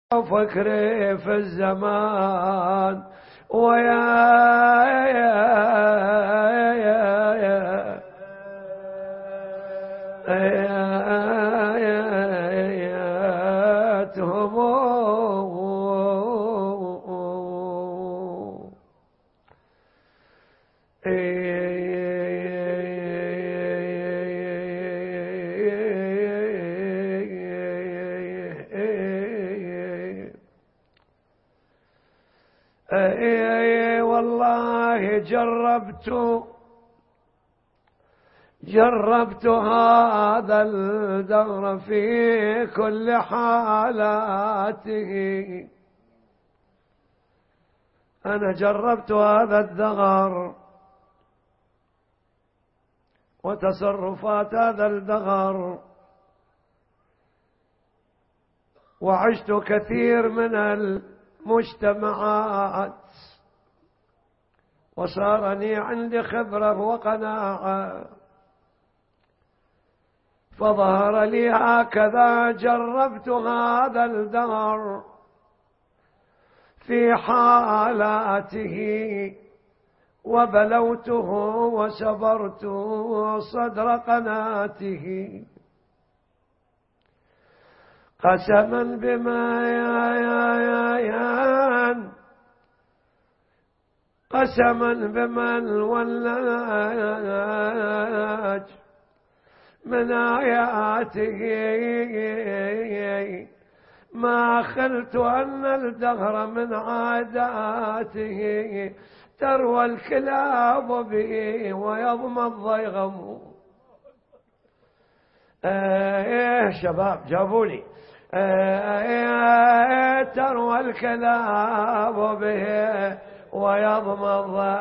فكري في الزمان ويا والله جربت هذا الدهر في كل حالاته. أنا جربت هذا الدهر وتصرفات هذا الدهر، وعشت كثير من المجتمعات، وصارني عندي خبرة وقناعة، فظهر لي هكذا جربت هذا الدهر في حالاته، وبلوته وسبرت صدر قناته. قسما بما قسما بمن ولاج من آياته، ما خلت أن الدهر من عاداته تروى الكلاب به ويضمى الضيغم. شباب جابولي تروى الكلاب به ويضمى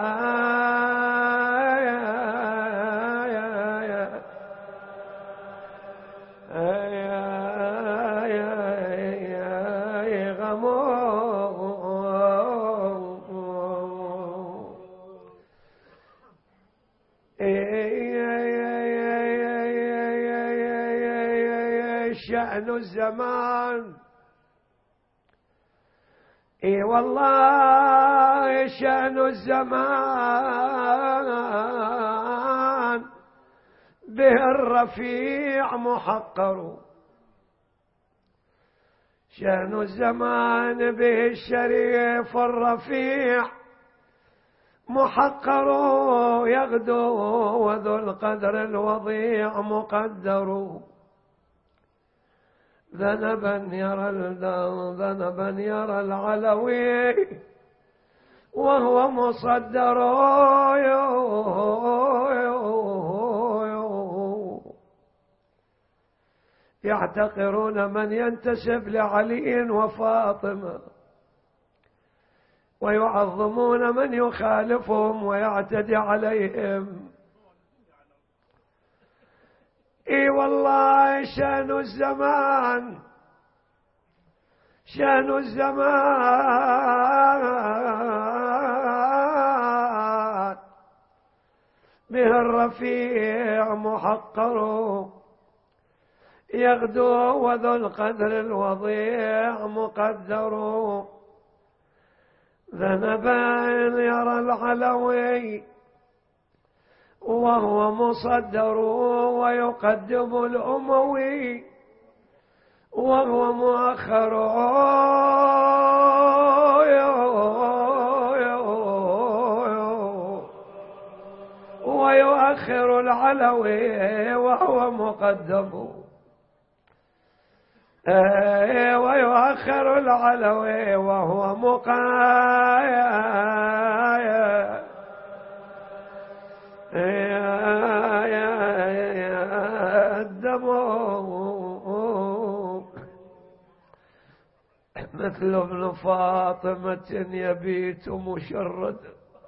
شأن الزمان. اي والله شأن الزمان به الرفيع محقر، شأن الزمان به الشريف الرفيع محقر، يغدو وذو القدر الوضيع مقدر. ذنبا يرى العلوي وهو مصدر، يعتقرون من ينتسب لعلي وفاطمة، ويعظمون من يخالفهم ويعتدي عليهم. اي والله شأن الزمان به الرفيع محقر، يغدو وذو القدر الوضيع مقدر. ذنبا يرى العلوي وهو مصدر، ويقدم الأموي وهو مؤخر، ويؤخر العلوي وهو مقدم، ويؤخر العلوي وهو مقدم. مثل ابن فاطمة يبيت مشرد،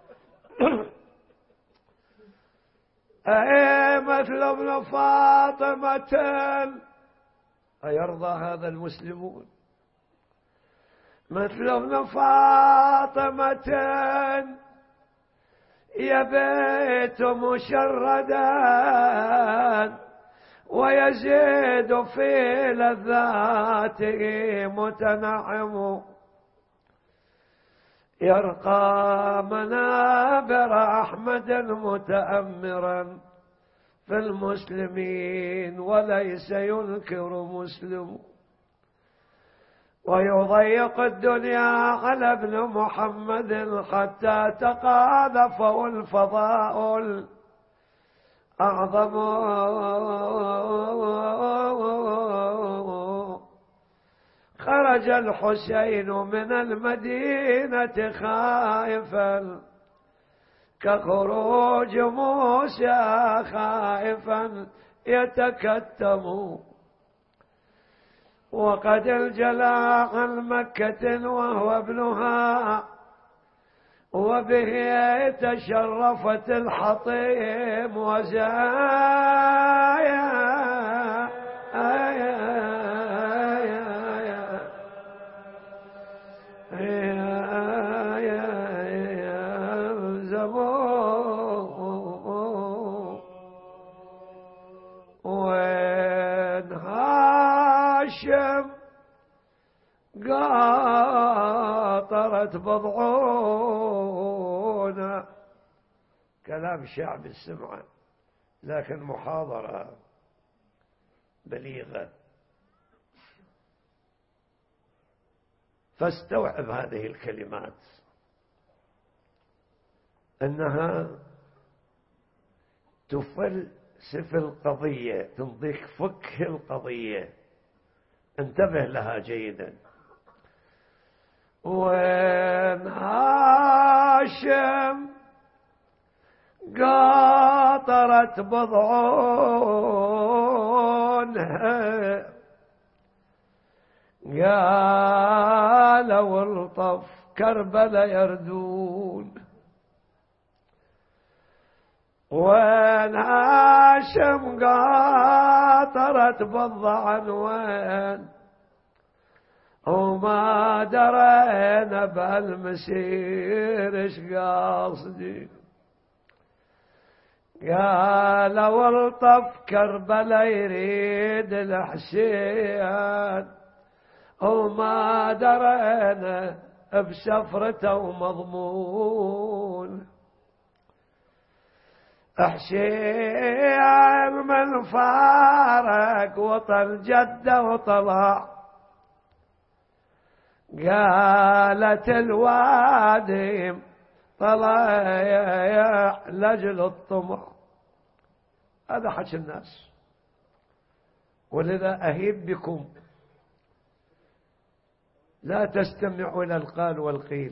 مثل ابن فاطمة. أيرضى هذا المسلمون؟ مثل ابن فاطمة يبيت مشردا، ويزيد في لذاته متنعم، يرقى منابر أحمد متأمرا في المسلمين وليس ينكر مسلم، ويضيق الدنيا على ابن محمد حتى تقاذفه الفضاء الأعظم. خرج الحسين من المدينة خائفا كخروج موسى خائفا يتكتم، وقد الجلى عن مكة وهو ابنها، وبه تشرفت الحطيم وزايا وين هاشم قاطرت بضعونا. كلام شعب السمعة لكن محاضرة بليغة، فاستوعب هذه الكلمات أنها تفلسف القضية، تنطيك فك القضية، انتبه لها جيدا. وين هاشم قاطرت بضعونها، قالوا الطف كربلا يردون. وين هاشم قاطرت بالضعن وين، وما درينا بهالمسير ايش قاصدين. قالوا الطف كربلا يريد الحسين، وما درينا بسفرته مضمون. حسين من فارق وطن جده وطلع، قالت الوادي طلع لجل الطمع. هذا حكي الناس، ولذا أهيب بكم لا تستمعوا إلى القال والقيل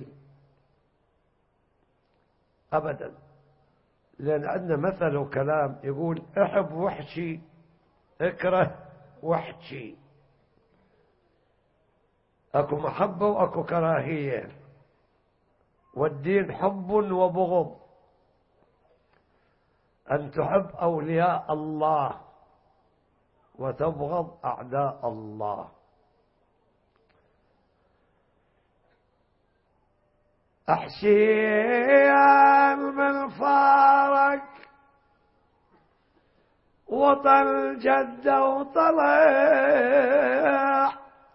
أبدا، لأن عندنا مثل وكلام يقول احب وحشي اكره وحشي. اكو محبة واكو كراهية، والدين حب وبغض. أن تحب أولياء الله وتبغض أعداء الله. أحسين من فارق وطن جده وطلع،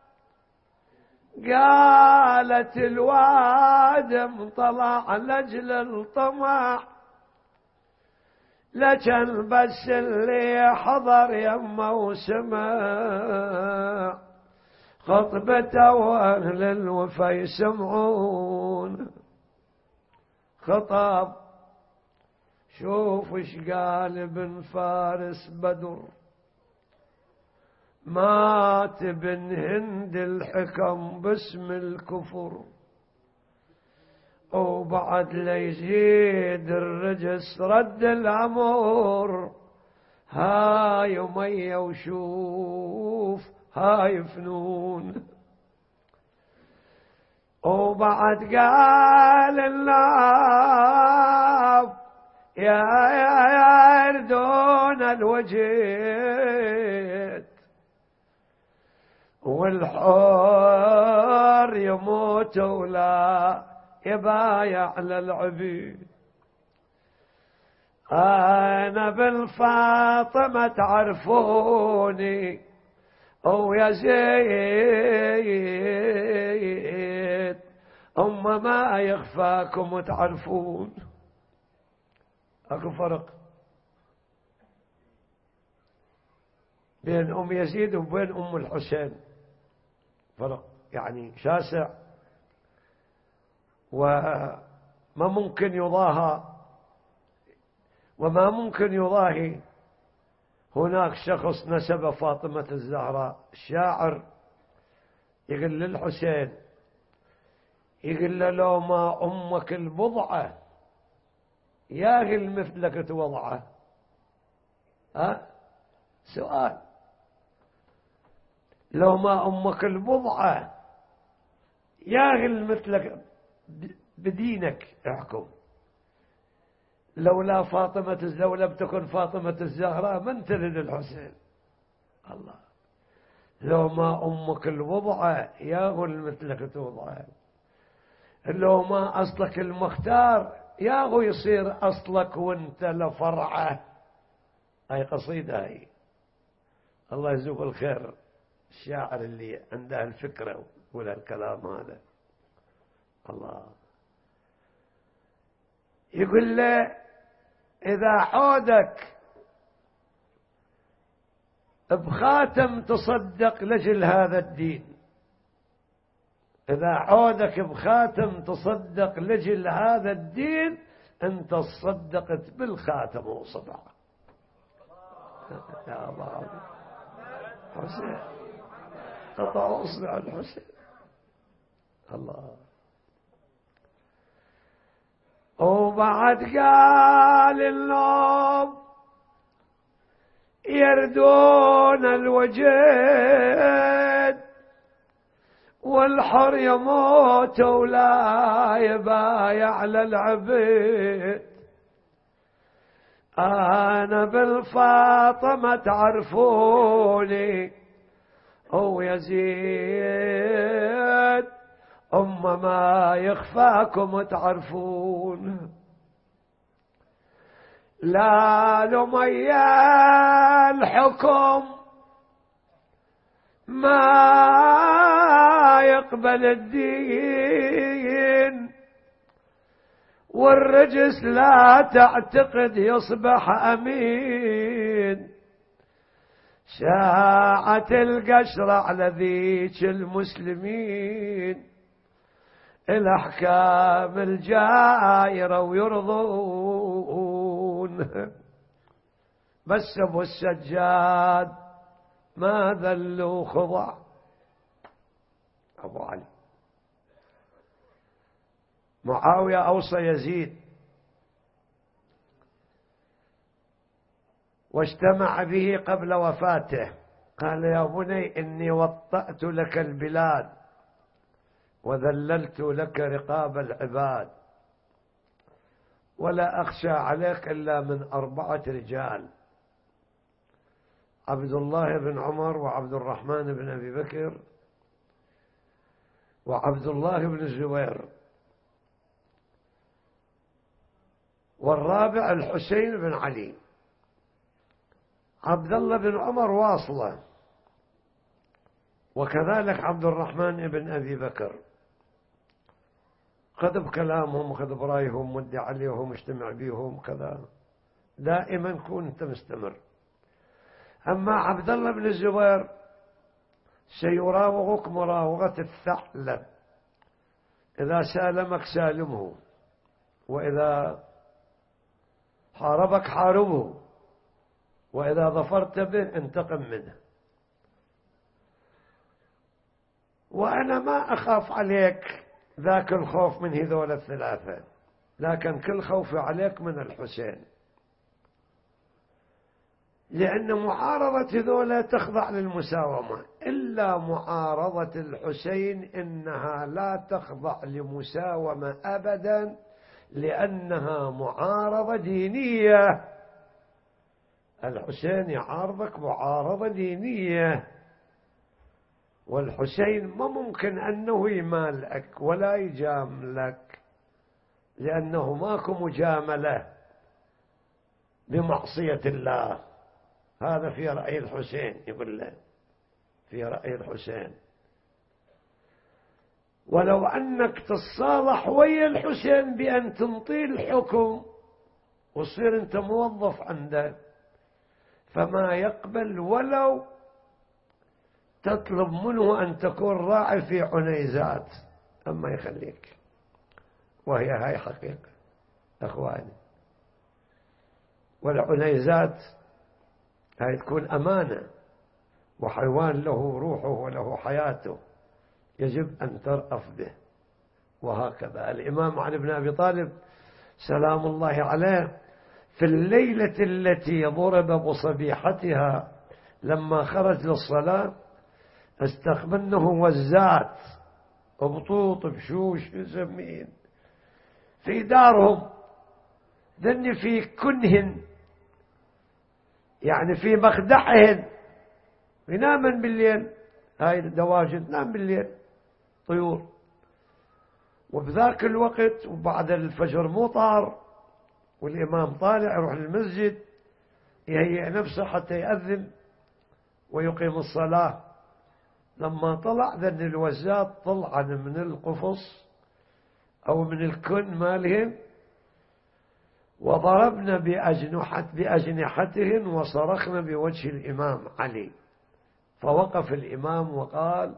قالت الوادم طلع لجل الطمع. لكن بس اللي حضر يمه وسمع خطبته واهل الوفا يسمعون. خطاب شوف ايش قال ابن فارس بدر، مات بن هند الحكم باسم الكفر، وبعد ليزيد الرجس رد الأمر. هاي مية وشوف هاي فنون. وبعد قال الناب يا يردون الوجد، والحر يموت ولا يبايع للعبيد. أنا بالفاطمة تعرفوني أو يا زيد ما يخفاكم وتعرفون. أكو فرق بين يزيد وبين الحسين، فرق يعني شاسع، وما ممكن يضاهى وما ممكن يضاهي. هناك شخص نسب فاطمة الزهراء، الشاعر يقول للحسين، يقول له لو ما أمك البضعة يا غل مثلك توضعه. سؤال، لو ما أمك البضعة يا غل مثلك بدينك احكم. لولا فاطمة الزهراء لم تكن فاطمة الزهراء من تلد الحسين. الله، لو ما أمك الوضعة يا غل مثلك توضعه. لو ما أصلك المختار يا غو يصير أصلك وانت لفرعه. هاي قصيدة هاي، الله يجزوه الخير الشاعر اللي عنده الفكرة ولا الكلام هذا. الله يقول له إذا عودك بخاتم تصدق لجل هذا الدين، إذا عودك بخاتم تصدق لجل هذا الدين، أنت صدقت بالخاتم وصبعه. يا الله حسين، قطع أصبع الحسين. الله. وبعد قال النوم يردون الوجد، والحر يموت ولا يبايع على العبيد. أنا بالفاطمة تعرفوني أو يزيد ما يخفاكم تعرفون. لا لميا الحكم ما يقبل الدين، والرجس لا تعتقد يصبح أمين. شاعة القشر على ذيك المسلمين، الأحكام الجائرة ويرضون. بس أبو السجاد ما ذلوا خضع. أبو علي معاوية أوصى يزيد واجتمع به قبل وفاته، قال يا بني إني وطأت لك البلاد وذللت لك رقاب العباد، ولا أخشى عليك إلا من 4 رجال: عبد الله بن عمر، وعبد الرحمن بن أبي بكر، وعبد الله بن الزبير، والرابع الحسين بن علي. عبد الله بن عمر واصلة، وكذلك عبد الرحمن بن أبي بكر، خذ بكلامهم خذ برايهم ودي عليهم اجتمع بيهم كذا، دائما كنت مستمر. أما عبد الله بن الزبير سيراوغك مراوغة الثعلب، إذا سالمك سالمه، وإذا حاربك حاربه، وإذا ظفرت به انتقم منه. وأنا ما أخاف عليك ذاك الخوف من هذول الثلاثة، لكن كل خوفي عليك من الحسين، لأن معارضة هذول تخضع للمساومة، إلا معارضة الحسين إنها لا تخضع لمساومة أبدا، لأنها معارضة دينية. الحسين يعارضك معارضة دينية، والحسين ما ممكن أنه يمالك ولا يجاملك، لأنه ماكو مجاملة. بمعصية الله. هذا في رأي الحسين، يقول له في رأي الحسين. ولو أنك تتصالح ويا الحسين بأن تنطي الحكم وصير أنت موظف عنده، فما يقبل ولو تطلب منه أن تكون راعي في عنيزات، أما يخليك. وهي هاي حقيقة أخواني. والعنيزات هاي تكون أمانة، وحيوان له روحه وله حياته، يجب أن ترأف به. وهكذا الإمام علي بن أبي طالب سلام الله عليه في الليلة التي ضرب بصبيحتها لما خرج للصلاة استقبلنه وزات بطوط بشوش يسمين في دارهم، ذني في كنهن، يعني في مخدعهن، ينامن بالليل. هاي الدواجن تنام بالليل طيور. وبذاك الوقت وبعد الفجر مو طار، والإمام طالع يروح للمسجد يهيئ نفسه حتى يأذن ويقيم الصلاة. لما طلع ذن الوزات طلعا من القفص أو من الكن مالهم، وضربنا بأجنحتهن وصرخنا بوجه الإمام علي. فوقف الإمام وقال: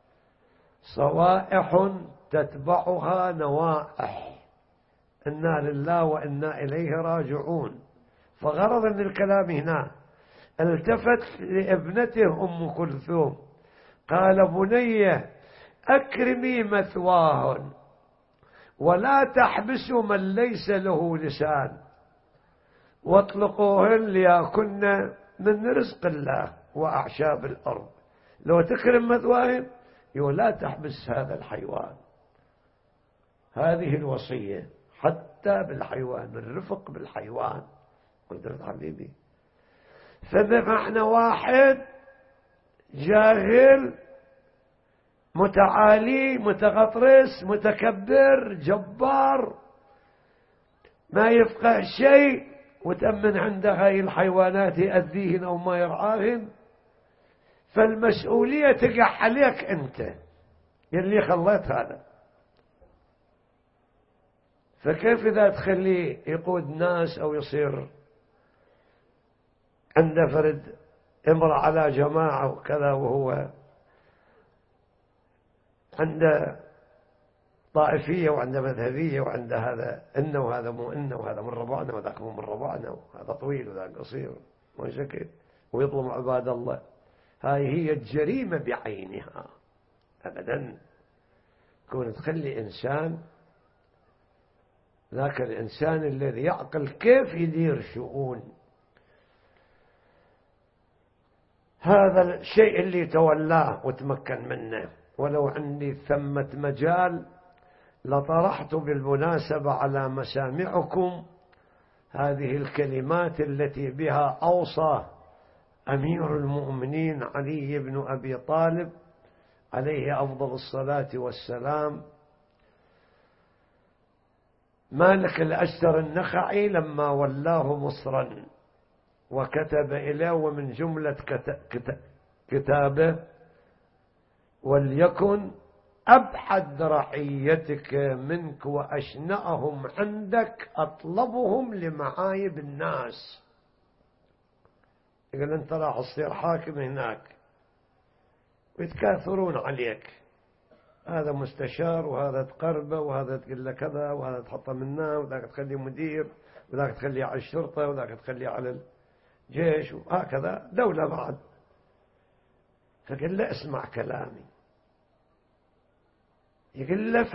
صوائح تتبعها نوائح، إنا لله وإنا إليه راجعون. فغرض من الكلام هنا التفت لابنته أم كلثوم قال: بني أكرمي مثواهن ولا تحبسوا من ليس له لسان، واطلقوهن ليأكلن من رزق الله وأعشاب الأرض. لو تكرم مثواهن لا تحبس هذا الحيوان. هذه الوصية حتى بالحيوان، الرفق بالحيوان. قلت حبيبي، فبمعنى واحد جاهل متعالي متغطرس متكبر جبار ما يفقه شيء، وتأمن عنده هاي الحيوانات يأذيهن أو ما يرعاهن، فالمسؤولية تقع عليك أنت يلي خليت هذا. فكيف إذا تخليه يقود ناس أو يصير عنده فرد امرأة على جماعة وكذا، وهو عنده طائفية وعنده مذهبية وعنده هذا إنه وهذا مو إنه، وهذا من ربعنا وذاك مو من ربعنا، وهذا طويل وذاك قصير ما شكل، ويظلم عباد الله. هاي هي الجريمة بعينها. أبدا كون تخلي إنسان، ذاك الإنسان الذي يعقل كيف يدير شؤون هذا الشيء اللي تولاه وتمكن منه. ولو عندي ثمة مجال لطرحت بالمناسبة على مسامعكم هذه الكلمات التي بها أوصى أمير المؤمنين علي بن أبي طالب عليه أفضل الصلاة والسلام مالك الأشتر النخعي لما ولاه مصرا، وكتب إليه ومن جملة كتابه: وليكن أبعد رعيتك منك وأشنأهم عندك أطلبهم لمعايب الناس. يقول أنت راح تصير حاكم هناك ويتكاثرون عليك، هذا مستشار وهذا تقربه وهذا تقول له كذا وهذا تحطه منه وذاك تخليه مدير وذاك تخليه على الشرطة وذاك تخليه على الجيش، وهكذا دولة بعد. فقال له: اسمع كلامي. يقول له: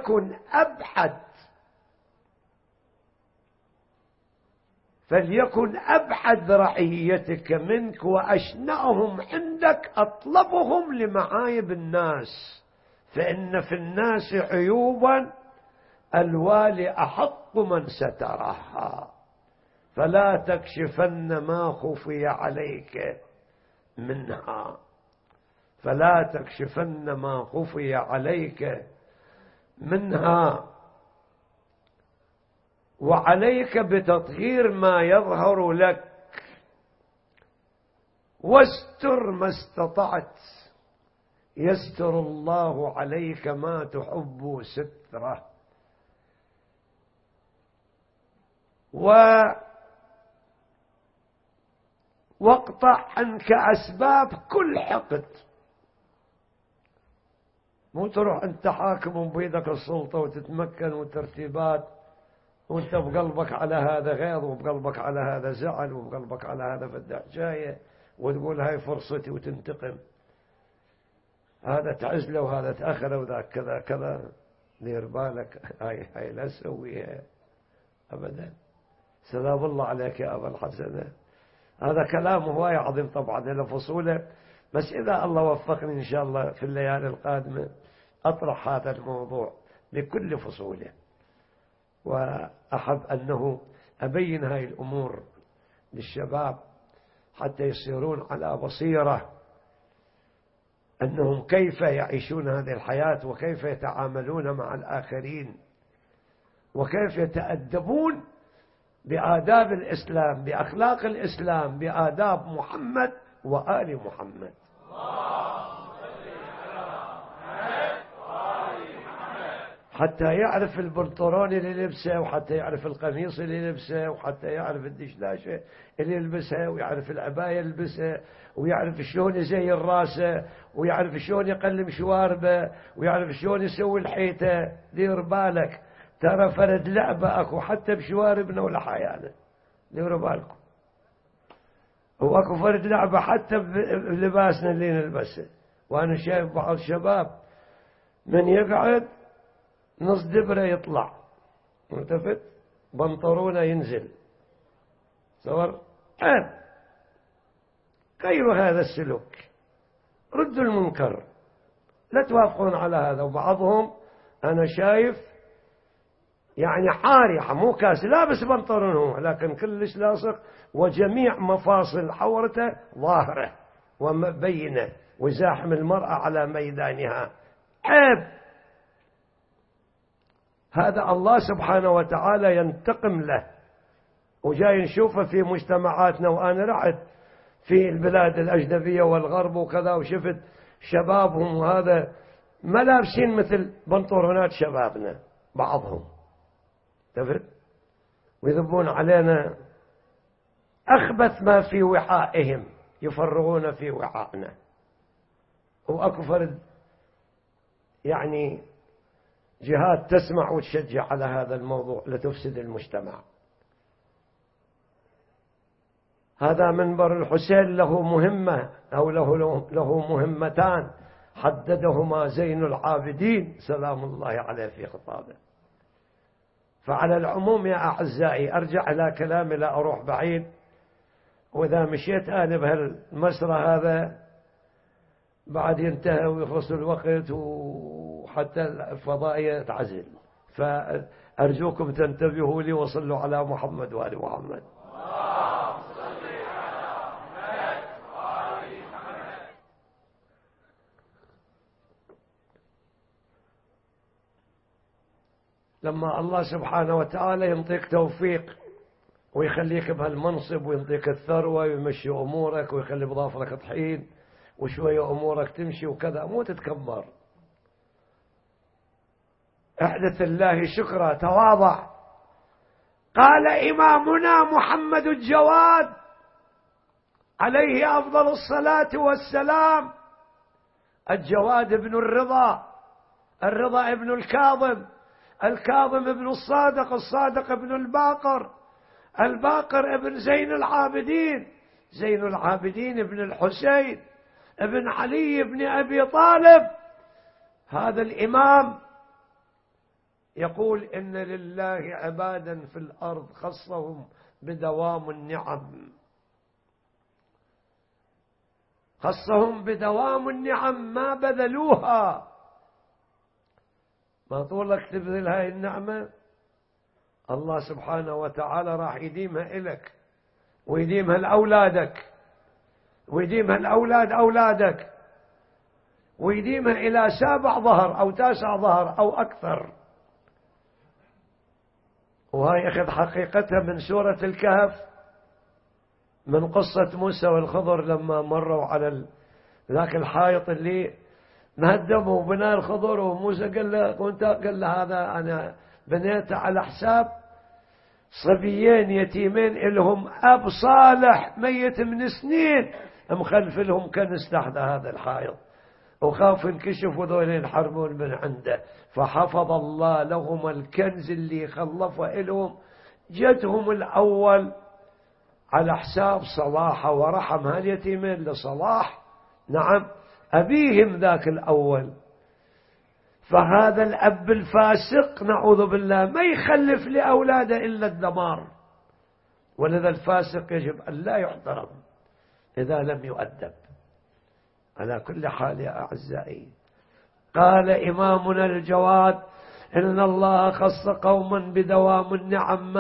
فليكن أبعد رعيتك منك وأشنأهم عندك أطلبهم لمعايب الناس، فإن في الناس عيوبا الوالي أحق من سترها، فلا تكشفن ما خفي عليك منها، فلا تكشفن ما خفي عليك منها. وعليك بتطهير ما يظهر لك، واستر ما استطعت، يستر الله عليك ما تحب ستره. واقطع عنك أسباب كل حقد. مو تروح أنت حاكم بيدك السلطة وتتمكن وترتيبات وانت بقلبك على هذا غيظ وبقلبك على هذا زعل وبقلبك على هذا فدع جاية وتقول هاي فرصتي وتنتقم، هذا تعزله وهذا تأخره وذاك كذا كذا. دير بالك، هاي لا تسويها أبدا. سلام الله عليك يا أبا الحسن. هذا كلام هواية عظيم طبعا له فصوله، بس إذا الله وفقني إن شاء الله في الليالي القادمة أطرح هذا الموضوع بكل فصوله. وأحب أنه أبين هاي الأمور للشباب حتى يصيرون على بصيرة أنهم كيف يعيشون هذه الحياة وكيف يتعاملون مع الآخرين وكيف يتأدبون بآداب الإسلام، بأخلاق الإسلام، بآداب محمد وآل محمد. حتى يعرف البنطلون اللي لبسه، وحتى يعرف القميص اللي لبسه، وحتى يعرف الدشلاشة اللي يلبسها، ويعرف العباية اللي يلبسها، ويعرف شلون يزين راسه، ويعرف شلون يقلم شواربه، ويعرف شلون يسوي الحيطة. دير بالك، ترى فرد لعبة أكو حتى بشواربنا ولحيانا. ديروا بالكم، هو أكو فرد لعبة حتى بلباسنا اللي نلبسه. وأنا شايف بعض الشباب من يقعد نص دبره يطلع، ملتفت بنطرونه ينزل، صور عيب. غيروا هذا السلوك، ردوا المنكر، لا توافقون على هذا. وبعضهم أنا شايف يعني حارحة مو كاس، لابس بنطلون هو لكن كلش لاصق، وجميع مفاصل حورته ظاهرة ومبينة، وزاحم المرأة على ميدانها. عيب. هذا الله سبحانه وتعالى ينتقم له، وجاي نشوفه في مجتمعاتنا. وأنا رحت في البلاد الأجنبية والغرب وكذا، وشفت شبابهم وهذا ما لابسين مثل بنطلونات شبابنا بعضهم، تفت ويذبون علينا أخبث ما في وعائهم يفرغون في وعائنا. وأكو فرد يعني جهات تسمع وتشجع على هذا الموضوع لتفسد المجتمع. هذا منبر الحسين له مهمة أو له مهمتان حددهما زين العابدين سلام الله عليه في خطابه. فعلى العموم يا أعزائي، أرجع إلى كلامي لا أروح بعيد، وإذا مشيت أنا بهالمسرى هذا بعد ينتهي ويخلص الوقت وحتى الفضائية تعزل. فأرجوكم تنتبهوا لي وصلوا على محمد وآل محمد. لما الله سبحانه وتعالى ينطيك توفيق ويخليك بهالمنصب وينطيك الثروة ويمشي أمورك ويخلي بظافرك طحين وشوية أمورك تمشي وكذا، مو تتكبر. احدث الله شكرا، تواضع. قال إمامنا محمد الجواد عليه أفضل الصلاة والسلام: الجواد ابن الرضا، الرضا ابن الكاظم، الكاظم ابن الصادق، الصادق ابن الباقر، الباقر ابن زين العابدين، زين العابدين ابن الحسين ابن علي ابن أبي طالب. هذا الإمام يقول إن لله عبادا في الأرض خصهم بدوام النعم، خصهم بدوام النعم ما بذلوها. ما طولك تبذل هاي النعمة، الله سبحانه وتعالى راح يديمها إلك ويديمها لأولادك ويديمها لأولاد أولادك ويديمها إلى 7 ظهر أو 9 ظهر أو أكثر. وهي أخذ حقيقتها من سورة الكهف، من قصة موسى والخضر لما مروا على ذاك الحائط اللي مهدموا وبناء الخضر، وموسى قال له وانت قال له هذا أنا بنيته على حساب صبيين يتيمين إلهم أب صالح ميت من سنين مخلف لهم كنس تحت هذا الحائط، وخاف انكشفوا ذول ينحرمون من عنده، فحفظ الله لهم الكنز اللي خلفه إلهم جدهم الأول على حساب صلاحه ورحم هاليتيمين لصلاح نعم أبيهم ذاك الأول. فهذا الأب الفاسق نعوذ بالله ما يخلف لأولاده إلا الدمار، ولذا الفاسق يجب أن لا يحترم إذا لم يؤدب. على كل حال يا أعزائي، قال إمامنا الجواد إن الله خص قوما بدوام النعم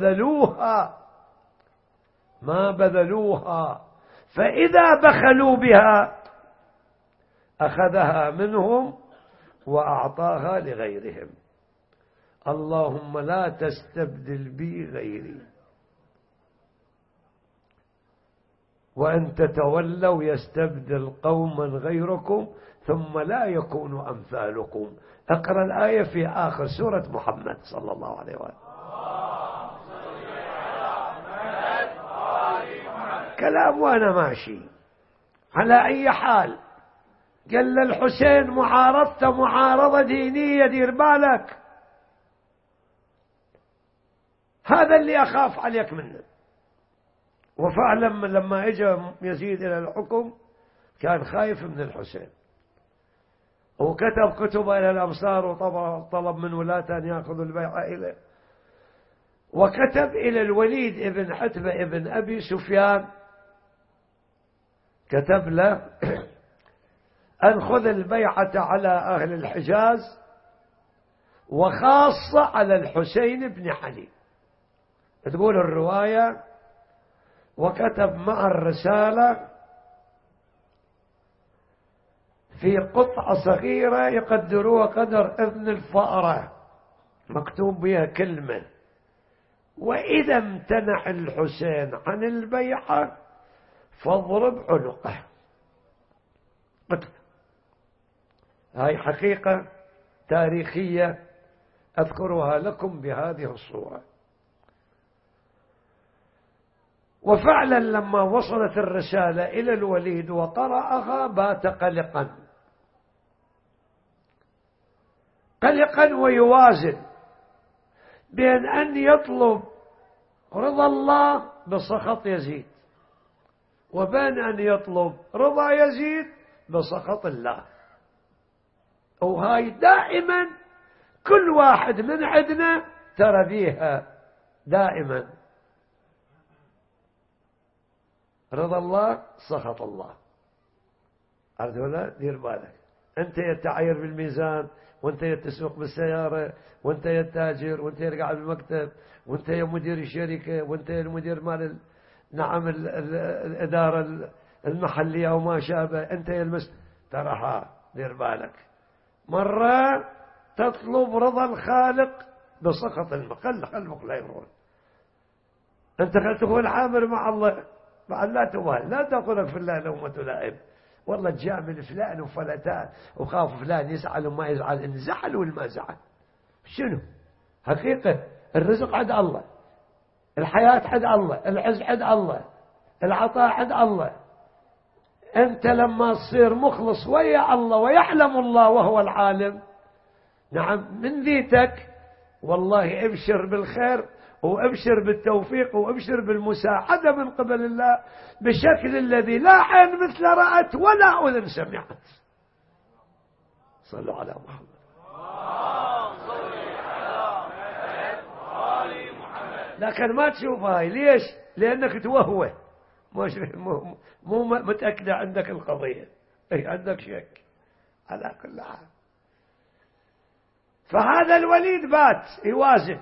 ما بذلوها فإذا بخلوا بها أخذها منهم وأعطاها لغيرهم. اللهم لا تستبدل بي غيري، وأن تتولوا يستبدل قوما غيركم ثم لا يكونوا أمثالكم. اقرأ الآية في آخر سورة محمد صلى الله عليه وسلم. كلام وأنا ماشي على أي حال. قال الحسين معارضته معارضة دينية، دير بالك، هذا اللي أخاف عليك منه. وفعلا لما اجى يزيد إلى الحكم كان خايف من الحسين، وكتب كتب إلى الأمصار وطلب من ولاة أن يأخذوا البيعة إليه، وكتب إلى الوليد ابن عتبة ابن أبي سفيان، كتب له أن خذ البيعة على أهل الحجاز وخاصة على الحسين بن علي. تقول الرواية وكتب مع الرسالة في قطعة صغيرة يقدروها قدر إذن الفأرة مكتوب بها كلمة: وإذا امتنع الحسين عن البيعة فاضرب عنقه. هاي حقيقة تاريخية أذكرها لكم بهذه الصورة. وفعلا لما وصلت الرسالة إلى الوليد وقرأها بات قلقا ويوازن بين أن يطلب رضا الله بسخط يزيد وبين أن يطلب رضا يزيد بسخط الله. وهاي دائما كل واحد من عندنا ترى بيها دائما، رضا الله سخط الله. عرفت ولا؟ دير بالك، انت يتعاير بالميزان، وانت يتسوق بالسيارة، وانت يتاجر، وانت يرجع بالمكتب، وانت يا مدير الشركة، وانت يا المدير مال نعم الإدارة المحلية أو ما شابه، انت يا تراها. دير بالك، مرة تطلب رضا الخالق بسخط المخلق لا يرون. انت تكون عامر مع الله بعد لا تبال، لا تقولك في الله لومة لائم، والله تجامل فلان وفلتان وخاف فلان يزعل وما يزعل، ان زعل والما زعل شنو حقيقة؟ الرزق عند الله، الحياة عند الله، العز عند الله، العطاء عند الله. انت لما تصير مخلص ويا الله ويعلم الله وهو العالم نعم من ذيتك، والله ابشر بالخير وابشر بالتوفيق وابشر بالمساعدة من قبل الله بشكل الذي لا عين مثل رأت ولا أذن سمعت. صلوا على محمد. لكن ما تشوف هاي، ليش؟ لأنك توهوه، مو متأكدة عندك القضية، أي عندك شك. على كل حال، فهذا الوليد بات يوازن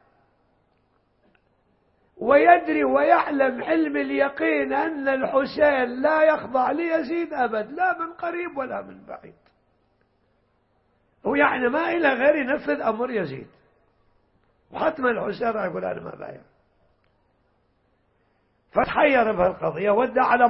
ويدري ويعلم علم اليقين أن الحسين لا يخضع ليزيد أبد، لا من قريب ولا من بعيد، ويعني ما إلى غير ينفذ أمر يزيد. وحتما الحسين راح يقول أنا ما بايع. فتحير بهالقضية ودى على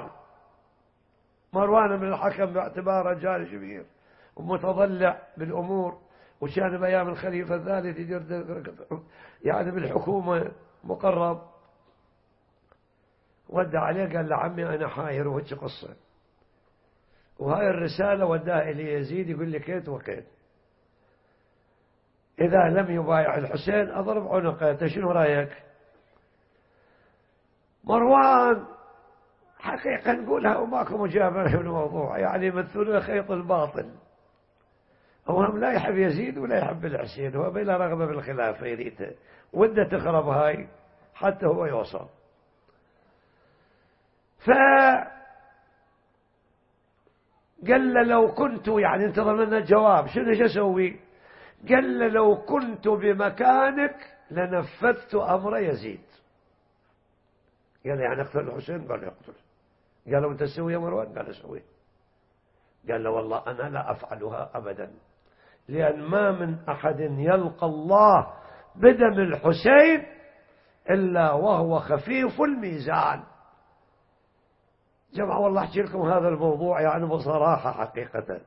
مروان بن الحكم باعتباره رجال كبير ومتضلع بالأمور، وكان بأيام الخليفة الثالث يدير يعني بالحكومة مقرب. ودى عليه قال له عمي أنا حاير وهيك قصة، وهاي الرسالة وداها إلي يزيد يقول لي كيت وكيت، إذا لم يبايع الحسين أضرب عنقه، شنو رأيك؟ مروان حقيقة نقولها وماكو مجاملة في الموضوع، يعني يمثلون خيط الباطل. هو هم لا يحب يزيد ولا يحب الحسين، هو بلا رغبة بالخلافة يريده، وده تخرب هاي حتى هو يوصل. قال له لو كنت، يعني انتظر لنا الجواب، شنو اسوي؟ قال له لو كنت بمكانك لنفذت أمر يزيد. قال يعني اقتل الحسين؟ قال يقتل. قال له انت تسوي يا مروان؟ قال اسوي. قال له والله أنا لا أفعلها أبدا، لأن ما من أحد يلقى الله بدم الحسين إلا وهو خفيف الميزان. جماعة والله أحكي لكم هذا الموضوع يعني بصراحة حقيقة،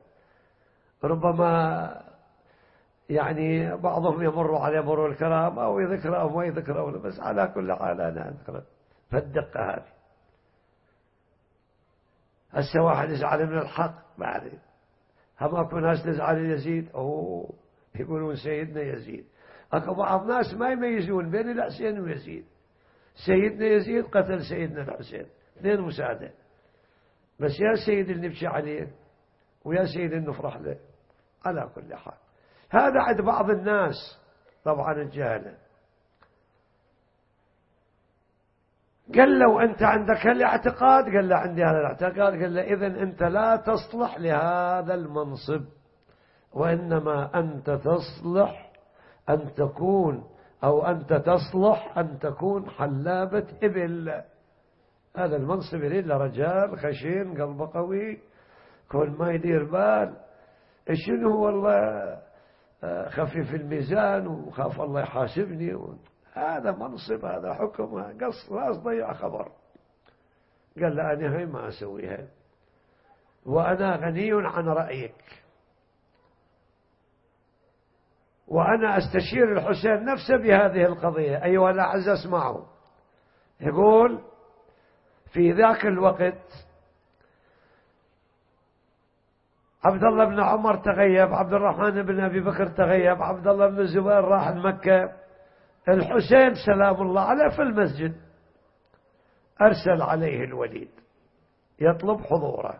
ربما يعني بعضهم يمر عليه مرور الكرام أو يذكره أو ما يذكره، بس على كل حال أنا أذكره فالدقة هذه. هسه واحد يزعل من الحق بعد، هم أكو ناس تزعل يزيد أو يقولون سيدنا يزيد. أكو بعض ناس ما يميزون بين الحسين ويزيد. سيدنا يزيد قتل سيدنا الحسين، اثنين مساعدة، بس يا سيد اللي نبكي عليه ويا سيد اللي نفرح له. على كل حال هذا عند بعض الناس طبعا الجهلة. قال لو أنت عندك الاعتقاد، قال له عندي هذا الاعتقاد، قال له إذن أنت لا تصلح لهذا المنصب، وإنما أنت تصلح أن تكون، أو أنت تصلح أن تكون حلابة إبل. هذا المنصب يريد لرجال خشين قلبه قوي، كل ما يدير بال شنو والله خفيف الميزان وخاف الله يحاسبني. هذا منصب، هذا حكم، قص راس ضيع خبر. قال لا أنا هاي ما أسويها، وأنا غني عن رأيك، وأنا أستشير الحسين نفسه بهذه القضية. أيها الأعزاء اسمعوا، يقول في ذاك الوقت عبد الله بن عمر تغيب، عبد الرحمن بن أبي بكر تغيب، عبد الله بن الزبير راح مكة، الحسين سلام الله عليه في المسجد. أرسل عليه الوليد يطلب حضوره.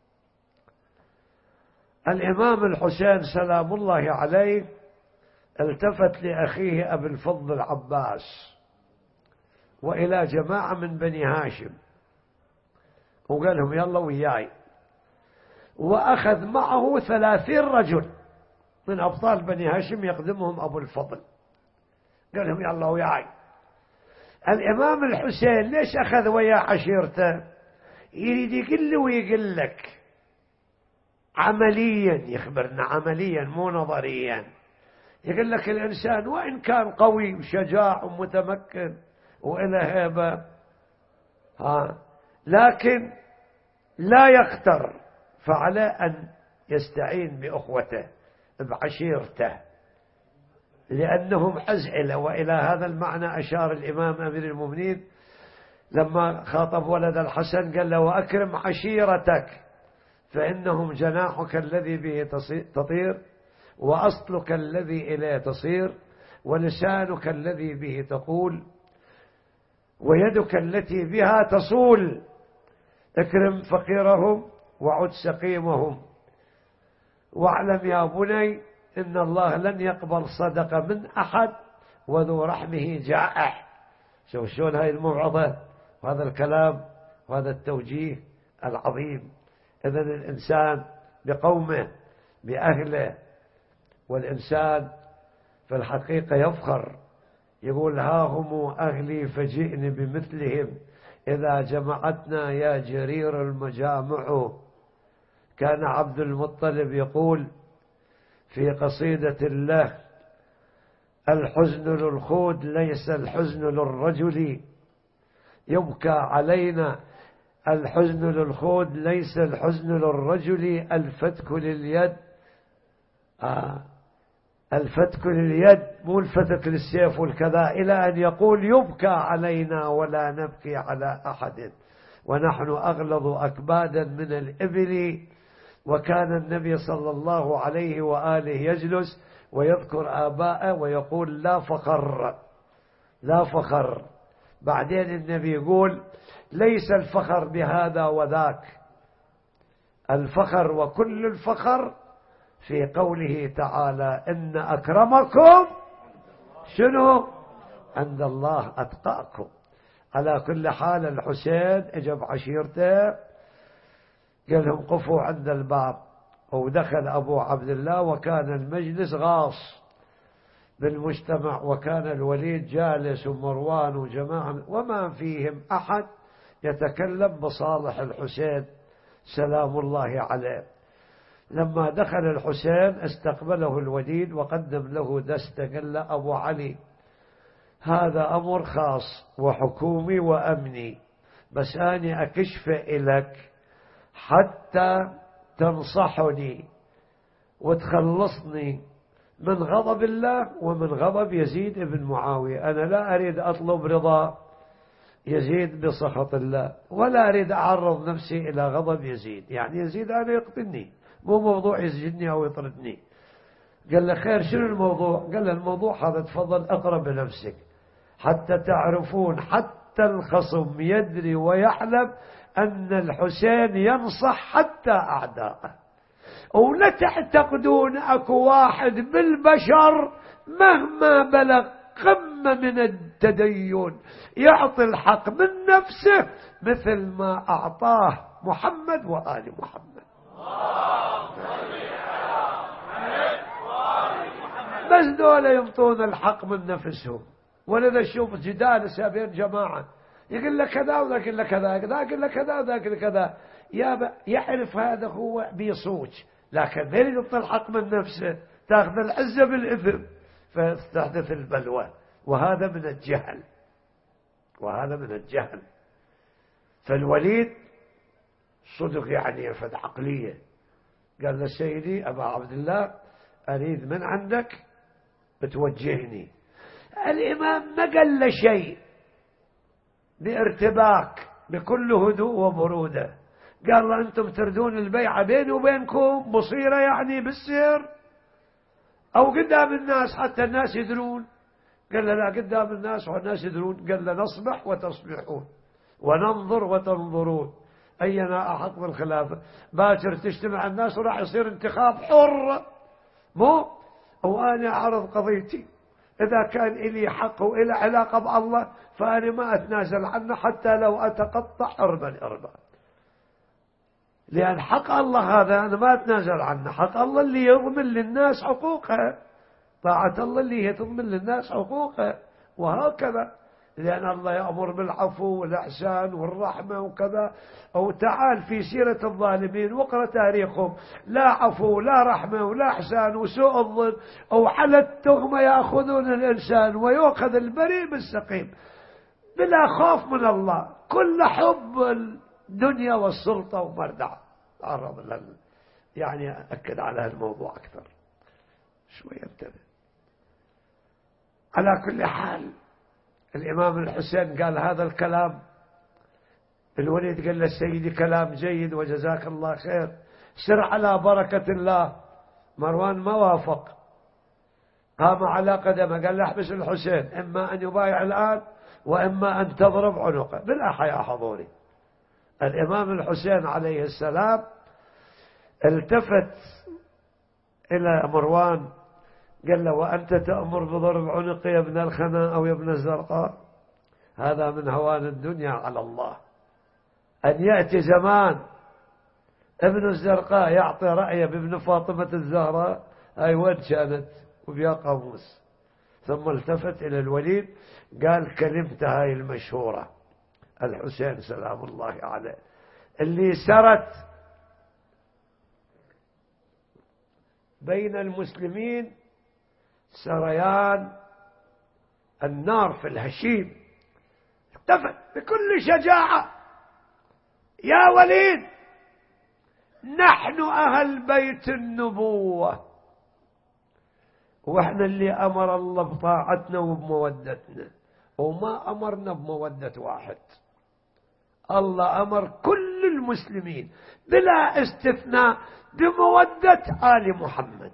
الإمام الحسين سلام الله عليه التفت لأخيه أبي الفضل العباس وإلى جماعة من بني هاشم وقال لهم يلا وياي، وأخذ معه 30 رجل من أبطال بني هاشم يقدمهم أبو الفضل. قال لهم يلا وياي. الإمام الحسين ليش أخذ ويا عشيرته؟ يريد يقول له ويقول لك عمليا، يخبرنا عمليا مو نظريا. يقول لك الإنسان وإن كان قوي وشجاع ومتمكن وإلى هيبة لكن لا يختر، فعلى أن يستعين بأخوته بعشيرته لأنهم أزعلة. وإلى هذا المعنى أشار الإمام أمير المؤمنين لما خاطب ولد الحسن قال له وأكرم عشيرتك فإنهم جناحك الذي به تطير، وأصلك الذي إليه تصير، ولسانك الذي به تقول، ويدك التي بها تصول. اكرم فقيرهم وعد سقيمهم، واعلم يا بني إن الله لن يقبل صدقة من أحد وذو رحمه جائع. شوف شلون هاي الموعظة وهذا الكلام وهذا التوجيه العظيم. إذن الإنسان بقومه بأهله، والإنسان في الحقيقة يفخر، يقول ها هم أهلي فجئني بمثلهم إذا جمعتنا يا جرير المجامع. كان عبد المطلب يقول في قصيدة له الحزن للخود ليس الحزن للرجل يبكى علينا، الحزن للخود ليس الحزن للرجل، الفتك لليد. الفتك لليد مو الفتك للسيف والكذا، إلى أن يقول يبكى علينا ولا نبكي على أحد ونحن أغلظ أكبادا من الإبل. وكان النبي صلى الله عليه وآله يجلس ويذكر آباءه ويقول لا فخر لا فخر. بعدين النبي يقول ليس الفخر بهذا وذاك، الفخر وكل الفخر في قوله تعالى إن أكرمكم شنو عند الله أتقاكم. على كل حال الحسين اجى بعشيرته قال لهم قفوا عند الباب، ودخل أبو عبد الله وكان المجلس غاص بالمجتمع، وكان الوليد جالس ومروان وجماعة وما فيهم أحد يتكلم بصالح الحسين سلام الله عليه. لما دخل الحسين استقبله الوليد وقدم له دستة، قال له أبو علي هذا أمر خاص وحكومي وأمني، بس أنا أكشف إليك حتى تنصحني وتخلصني من غضب الله ومن غضب يزيد بن معاوية. أنا لا أريد أطلب رضا يزيد بسخط الله، ولا أريد أعرض نفسي إلى غضب يزيد. يعني يزيد أنا يقتلني، مو موضوع يسجنني أو يطردني. قال له خير شنو الموضوع؟ قال له الموضوع هذا تفضل اقرأ بنفسك حتى تعرفون حتى الخصم يدري ويعلم أن الحسين ينصح حتى أعداءه، ولا تعتقدون أكو واحد بالبشر مهما بلغ قمة من التدين يعطي الحق من نفسه مثل ما أعطاه محمد وآل محمد. بس دول يمطون الحق من نفسهم. ولذا شوف جدال بين جماعة يقول لك كذا وذاك يقول لك كذا، ذاك يقول لك كذا وذاك يقول لك كذا، يعرف هذا هو بيصوت، لكن ما يريد يعطي الحق من نفسه، تاخذ العزة بالإثم فتحدث البلوى. وهذا من الجهل، وهذا من الجهل. فالوليد صدق يعني فد عقلية، قال له سيدي أبا عبد الله أريد من عندك بتوجهني. الإمام ما قال له شيء، بارتباك بكل هدوء وبرودة، قال له أنتم تردون البيعة بيني وبينكم بصيرة يعني بالسر أو قدام الناس حتى الناس يدرون؟ قال له لا قدام الناس والناس يدرون. قال له نصبح وتصبحون وننظر وتنظرون أينا أحق بالخلافة. باكر تجتمع الناس وراح يصير انتخاب حر، مو وأنا أعرض قضيتي إذا كان إلي حق وإلي علاقة بالله فأنا ما أتنازل عنه حتى لو أتقطع أربا، لأن حق الله هذا أنا ما أتنازل عنه. حق الله اللي يضمن للناس حقوقها، طاعة الله اللي تضمن للناس حقوقها، وهكذا. لأن الله يأمر بالعفو والإحسان والرحمة وكذا. أو تعال في سيرة الظالمين واقرأ تاريخهم، لا عفو لا رحمة ولا إحسان وسوء الظن، أو على التهمة يأخذون الإنسان ويأخذ البريء بالسقيم بلا خوف من الله، كل حب الدنيا والسلطة ومردع. يعني أكد على الموضوع أكثر شوية انتبه. على كل حال الإمام الحسين قال هذا الكلام، الوليد قال له سيدي كلام جيد وجزاك الله خير، سر على بركة الله. مروان ما وافق، قام على قدمه قال له احبس الحسين، إما أن يبايع الآن وإما أن تضرب عنقه. بالأحى يا حضوري الإمام الحسين عليه السلام التفت إلى مروان قال له وأنت تأمر بضرب عنق يا ابن الخنا أو يا ابن الزرقاء؟ هذا من هوان الدنيا على الله. أن يأتي زمان ابن الزرقاء يعطي رأيه بابن فاطمة الزهراء، أي وين كانت وبيا قاموس. ثم التفت إلى الوليد قال كلمته هاي المشهورة الحسين سلام الله عليه اللي سرت بين المسلمين سريان النار في الهشيم، التفت بكل شجاعة: يا وليد، نحن أهل بيت النبوة، وإحنا اللي أمر الله بطاعتنا وبمودتنا، وما أمرنا بمودة واحد. الله أمر كل المسلمين بلا استثناء بمودة آل محمد.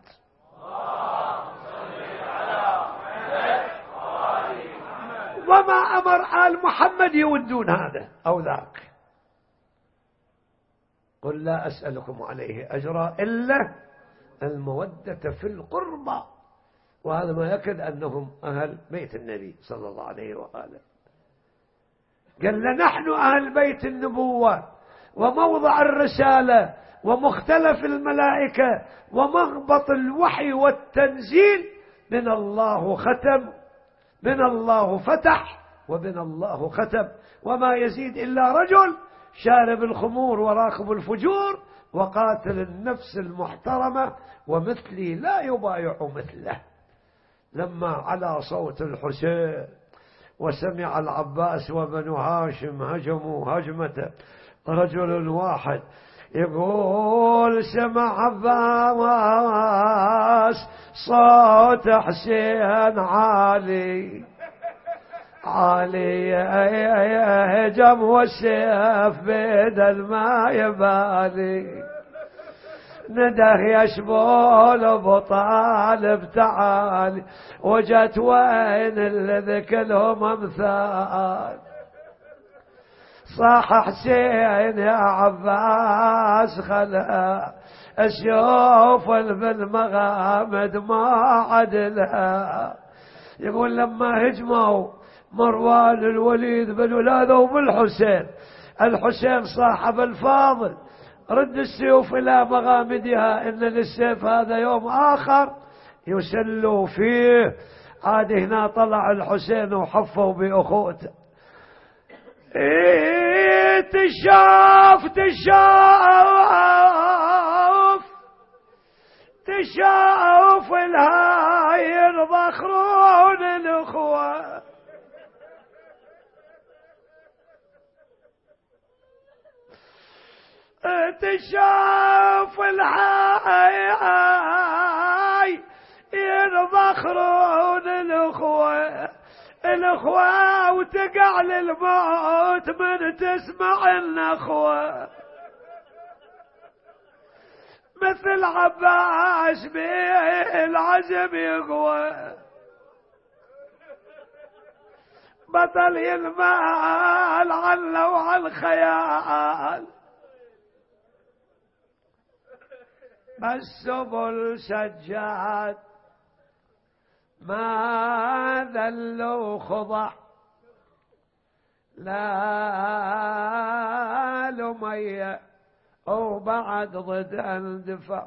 وما أمر آل محمد يودون هذا أو ذاك. قل لا أسألكم عليه أجرا إلا المودة في القربى، وهذا ما يكد أنهم أهل بيت النبي صلى الله عليه وآله. قال نحن أهل بيت النبوة وموضع الرسالة ومختلف الملائكة ومغبط الوحي والتنزيل، من الله ختم، من الله فتح، ومن الله ختم، وما يزيد إلا رجل شارب الخمور وراكب الفجور وقاتل النفس المحترمة، ومثلي لا يبايع مثله. لما على صوت الحسين وسمع العباس وبنو هاشم هجموا هجمة رجل واحد، يقول: سمع عباس صوت حسين عالي عالي، هجم والسيف بدل ما يبالي، نده يشبول ابو طالب تعالي، وجت وين اللي كلهم امثال، صاح حسين يا عباس خلها اشوف بالمغامد ما عدلها. يقول لما هجموا مروان الوليد بن ولاده وبالحسين، الحسين صاحب الفاضل: رد السيوف إلى مغامدها، إن للسيف هذا يوم آخر يسلوا فيه. عاد هنا طلع الحسين وحفوا بأخوته. تشاف الهاي ينضخرون الأخوة، تشاف الهاي ينضخرون الأخوة وتقع للموت من تسمع النخوة، مثل عباس بالعزم يقوى، بطل ينمال عنا وعن خيال، بس ابو السجاد ما ذل وخضع لا لمية وبعد ضد اندفع.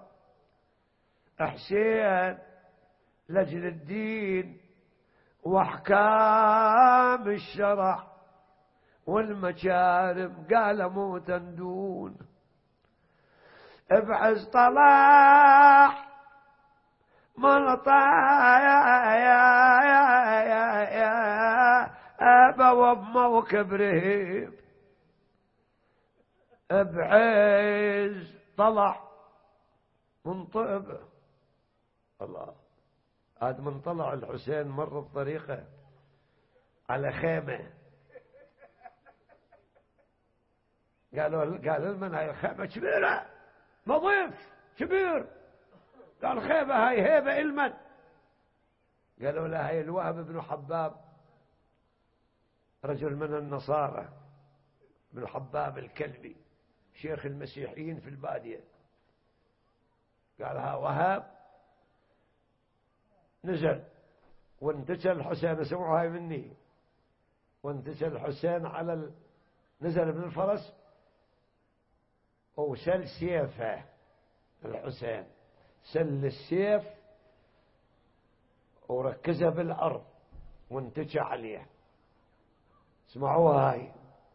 حسين لجل الدين واحكام الشرع والمشارب قال موتا دون، ابعز طلع من أبا وبموكب رهيب، ابعز طلع من طيبه. الله، هذا من طلع الحسين مر بطريقه على خيمه، قال لمن هاي الخيمه كبيره، نظيف كبير، قال خيمه هاي هيبه المن، قالوا له هاي الوهب بن حباب، رجل من النصارى، بن حباب الكلبي، شيخ المسيحيين في الباديه. قال ها وهاب، نزل وانتشل الحسين، اسمعوا هاي مني، وانتشل الحسين على نزل من الفرس وسل سيفه. الحسين سل السيف وركزه بالأرض وانتشى عليه. اسمعوها هاي: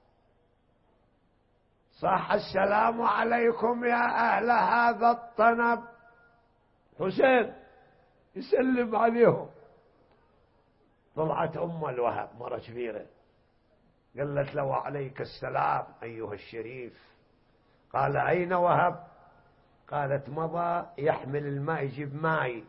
صح السلام عليكم يا أهل هذا الطنب. حسين يسلم عليهم، طلعت الوهب مرة كبيرة، قالت له وعليك السلام أيها الشريف. قال أين وهب؟ قالت مضى يحمل الماء، يجيب ماء،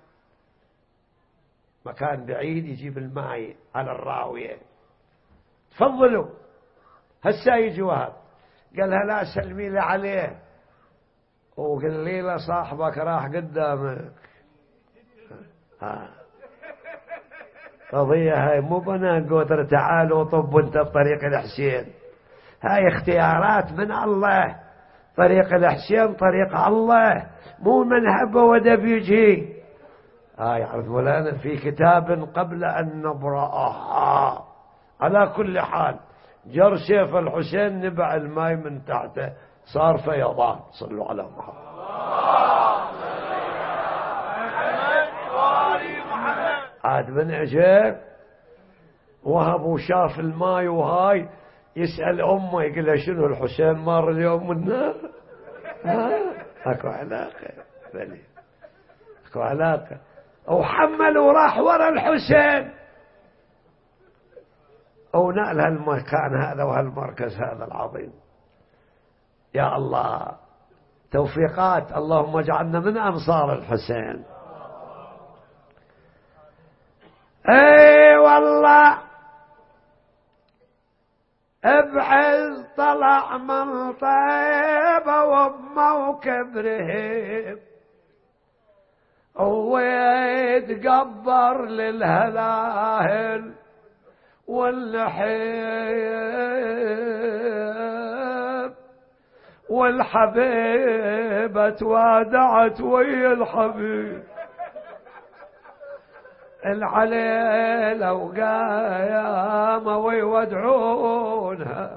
مكان بعيد يجيب الماء على الراوية. تفضلوا هسا يجي وهب. قالها لا سلمي لي عليه، وقال لي له صاحبك راح قدامك. قضية هاي مو بنا قدر تعالوا طب انت بطريق الحسين، هاي اختيارات من الله. طريق الحسين طريق الله، مو من هب ودب يجي. يعرف مولانا في كتاب قبل أن نبرأها. على كل حال جر سيف الحسين نبع الماء من تحته صار فيضان. صلوا على محمد. عاد من عجب وهب وشاف الماء وهاي يسأل أمه يقول له شنو الحسين مار اليوم من النار؟ اكو علاقة بلي، اكو علاقة. وحمل وراح ورا الحسين ونقل هالمكان هذا وهالمركز هذا العظيم. يا الله توفيقات، اللهم اجعلنا من أنصار الحسين. اي والله ابعز طلع من طيبة وبموكب رهيب، ويتقبر للهلاهل واللحيب، والحبيبة توادعت ويا الحبيب العليلة وقايمة ويودعونها،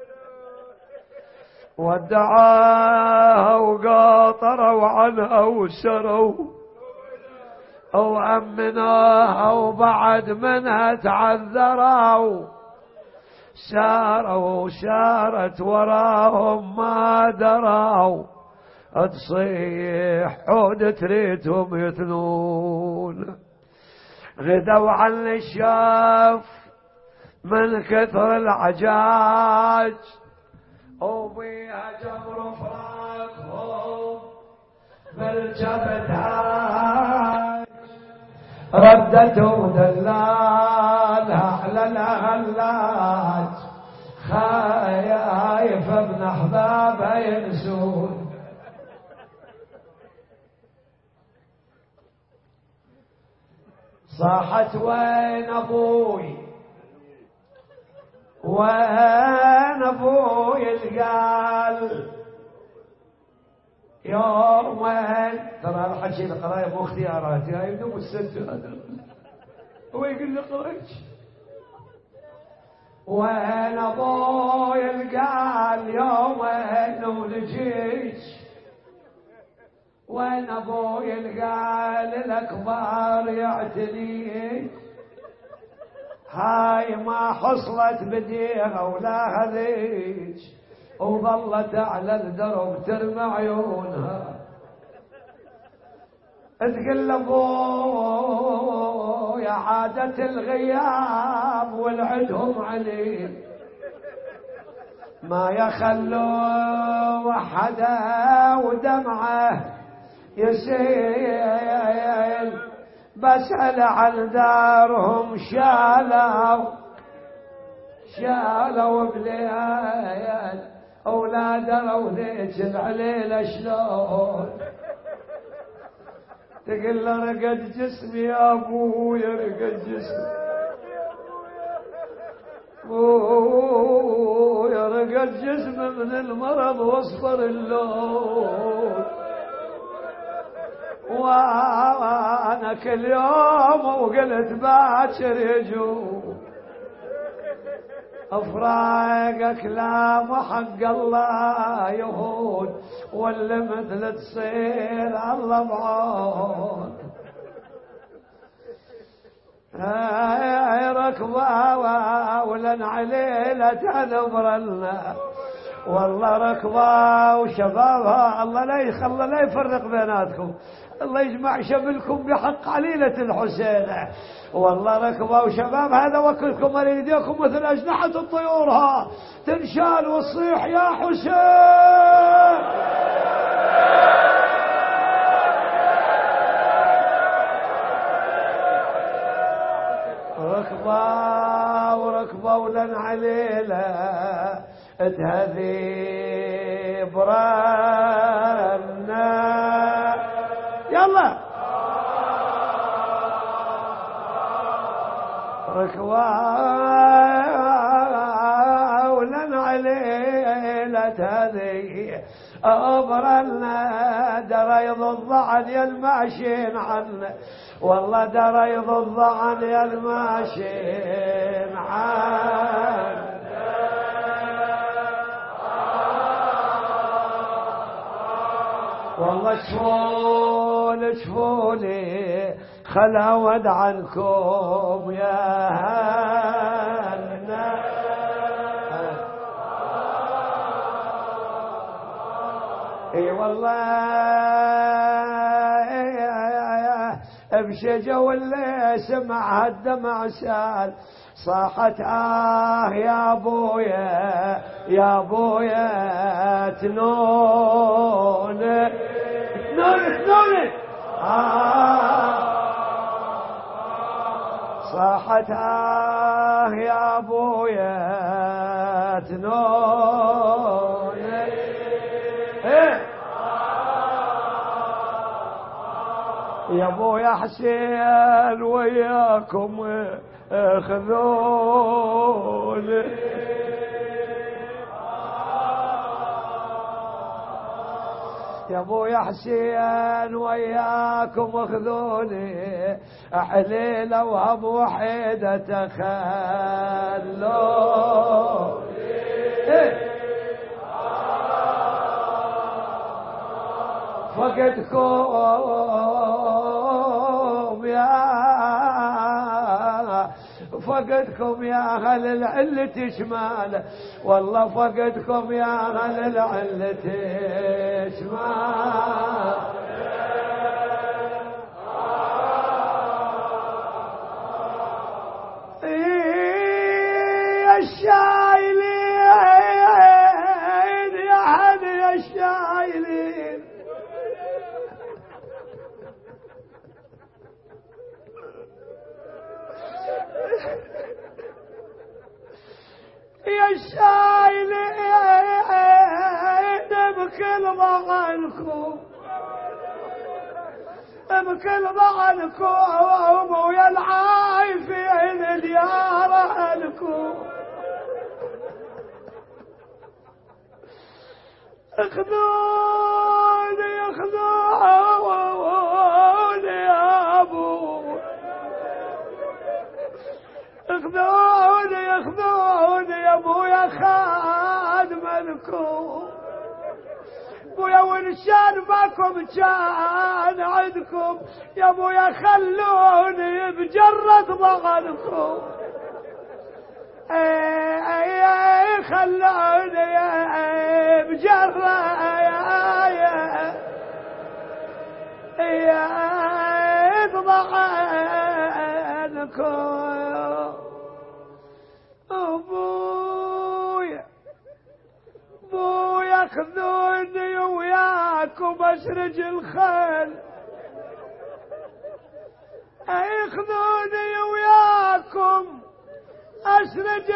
ودعاها وقاطروا عنها وسروا وأمناها، وبعد منها تعذروا ساروا سارت وراهم ما دروا، تصيح حود تريتهم يثنون. غدوا عن الشاف من كثر العجاج، وبيها جبر فراقهم بالجبل هاج، ردته دلالها على الهلاج، خايف ابن احبابها ينسون. صاحت وين ابوي وين ابوي القال يوم وين. ترى الحكي القرايه مو اختياراتي، هاي بدون مسجل هذا. هو يقول لي قريش وين ابوي القال يوم وين ولجيش، وين ابوي القال الاكبر يعتني، هاي ما حصلت بديها ولا هذيج، وظلت على الدرب ترمى عيونها تقول ابويا عادة الغياب والعدهم علي، ما يخلوا حدا ودمعه يسيل، بسأل عن دارهم شالوا بليل، أولاد روضيت العليلة شلون. تقول له رقد جسمي يا أبوي رقد جسمي، يا رقد جسمي من المرض واصفر اللون، وانا كل يوم وقلت باكر يجوب افراقك، لا محق الله يهود، ولا مثل تصير الله بعون. هاي ركضة ولن عليلة تنبرنا، والله ركضة وشبابها الله لا يفرق بيناتكم، الله يجمع شملكم بحق عليلة الحسين. والله ركضة وشباب هذا وكلكم على يديكم مثل أجنحة الطيور ها تنشال وتصيح يا حسين. ركضة وركضة ولن عليلة تهذيب رنا يلا ركضة ولن عليلة هذه أبرنا دريض الضعن يا الماشين عنا، والله دريض الضعن يا الماشين عنا. والله شفوني خلا ود عنكم يا هنا. اي والله بشجة ولا سمع الدمع سال صاحت يا ابويا يا ابويا تنون صاحت يا ابويا تنون يا ابويا حسين وياكم اخذوني يا ابويا حسين وياكم اخذوني حليله وهم وحيده تخلوني فقدكم يا أهل العلة شمال، والله فقدكم يا أهل العلة شمال. يا الشايلين يا هدي يا الشايلين يا الشايلين بكل ضعنكم بكل ضعنكم ويا العايفين ديار أهلكم اخذوني يا ابو اخذوني يا ابويا خادم لكم ابويا وانشان ماكم كان عندكم يا ابويا خلوني بجرة ضغنكم خلوني بجرة ضغنكم ابويا خذوني وياكم اسرج الخيل خذوني وياكم اسرج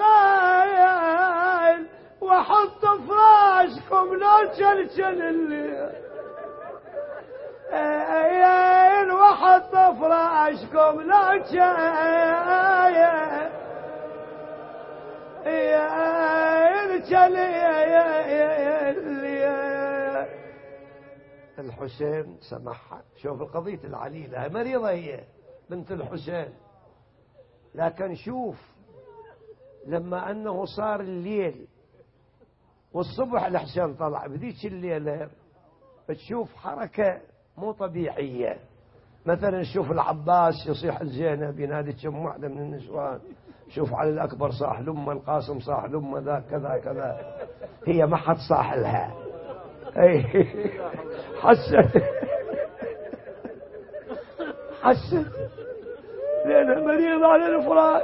الخيل واحط فراشكم لو تشلشل الليل واحط فراشكم لو تشلشل الحسين سمحها. شوف القضية العليلة مريضة هي بنت الحسين، لكن شوف لما أنه صار الليل والصبح الحسين طلع بذيك الليلة بتشوف حركة مو طبيعية. مثلا شوف العباس يصيح الزينب ينادي كم واحدة من النسوان، شوف علي الأكبر صاح لأمه، القاسم صاح لأمه، ذا كذا كذا. هي ما حد صاح لها. حست لأنها مريضة على الفراش.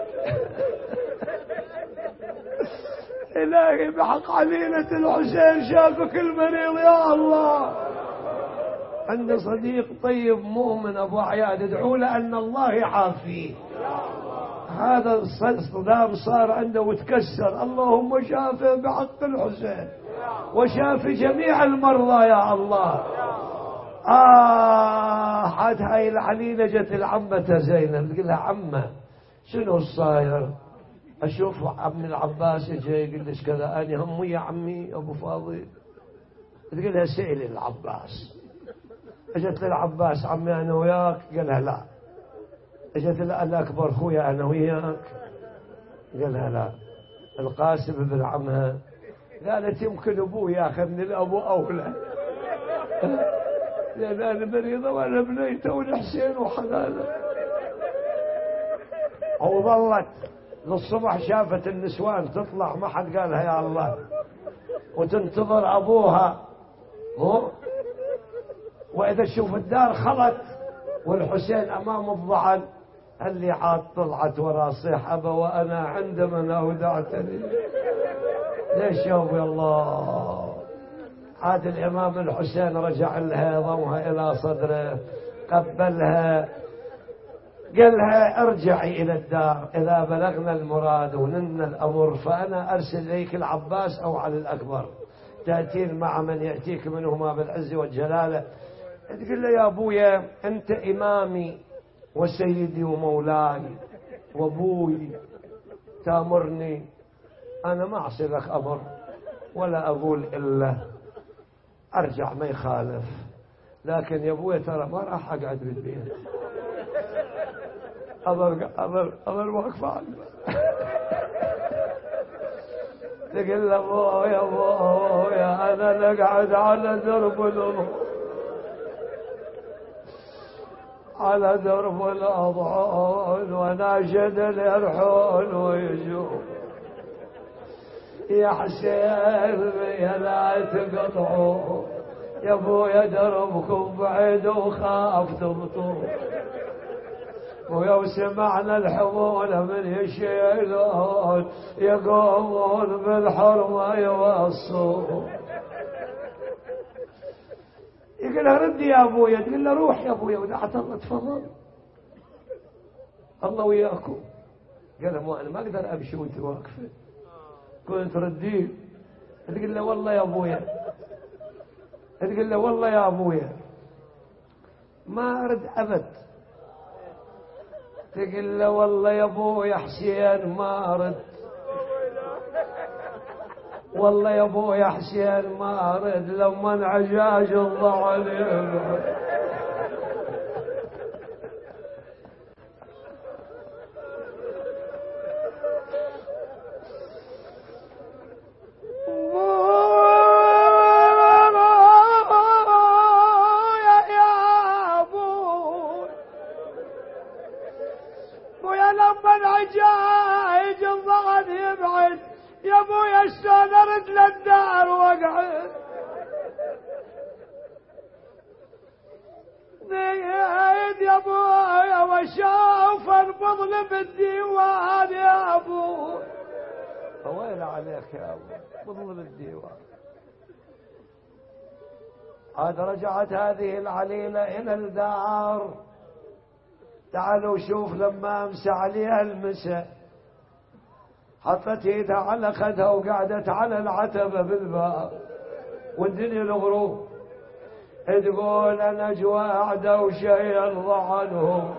إلهي بحق عليلة الحسين شافك المريض يا الله. عندي صديق طيب مؤمن أبو عياد، ادعوا له أن الله يعافيه. هذا الصدام صار عنده وتكسر، اللهم شافه بحق الحسين وشاف جميع المرضى يا الله. حد هاي العليلة جت العمة زينب تقول لها عمة شنو الصاير؟ أشوف عم العباس جاي يقول لك كذا. أنا همي يا عمي أبو فاضل. تقول لها سئل العباس. اجت للعباس عمي أنا وياك؟ قال لها لا. اجت الأكبر خويا أنا وياك؟ قال لها لا. القاسم بن عمها. قالت يمكن أبوي ياخذني الأبو أولى لأن أنا مريضة وأنا بنيته والحسين وحنانه. وظلت للصبح شافت النسوان تطلع ما حد قالها يا الله، وتنتظر أبوها وإذا تشوف الدار خلت والحسين أمام الضعن. اللي عاد طلعت ورا صيحبه وأنا عندما أودعتني. ليش يا أبو الله؟ عاد الإمام الحسين رجع لها ضمها إلى صدره قبلها قال لها ارجعي إلى الدار إذا بلغنا المراد ونلنا الأمر فأنا أرسل إليك العباس أو علي الأكبر تأتين مع من يأتيك منهما بالعز والجلالة. تقول له يا أبويا أنت إمامي وسيدي ومولاي وأبوي تأمرني، أنا ما أعصي لك أمر ولا أقول إلا أرجع ما يخالف، لكن يا أبويا ترى ما راح أقعد بالبيت. أظل واقفة عنه. تقول له أبويا أنا نقعد على درب الأرض على درب الأضعون وناشد اليرحون ويجون يا حسين يا لا تقطعوا يا ابويا دربكم بعيد وخاف تبطون ويوم سمعنا الحمولة من يشيلون يقومون بالحرمة يوصون. يقول لها ردي يا ابويا، تقول له روح يا ابويا ودعت الله تفضل الله وياكم. قال له انا ما اقدر امشي وانت واقفه، كنت رديه. تقول له والله يا ابويا، تقول له والله يا ابويا ما ارد ابد. تقول له والله يا ابويا حسين ما ارد، والله يا ابويا حسين ما ارد لما انعجاج الضعن عاد رجعت هذه العليلة إلى الدار. تعالوا شوف لما أمسى عليها المساء حطت ايدها على خدها وقعدت على العتبة بالباب والدنيا الغروب تقول أنا جواعدة وشي عنهم،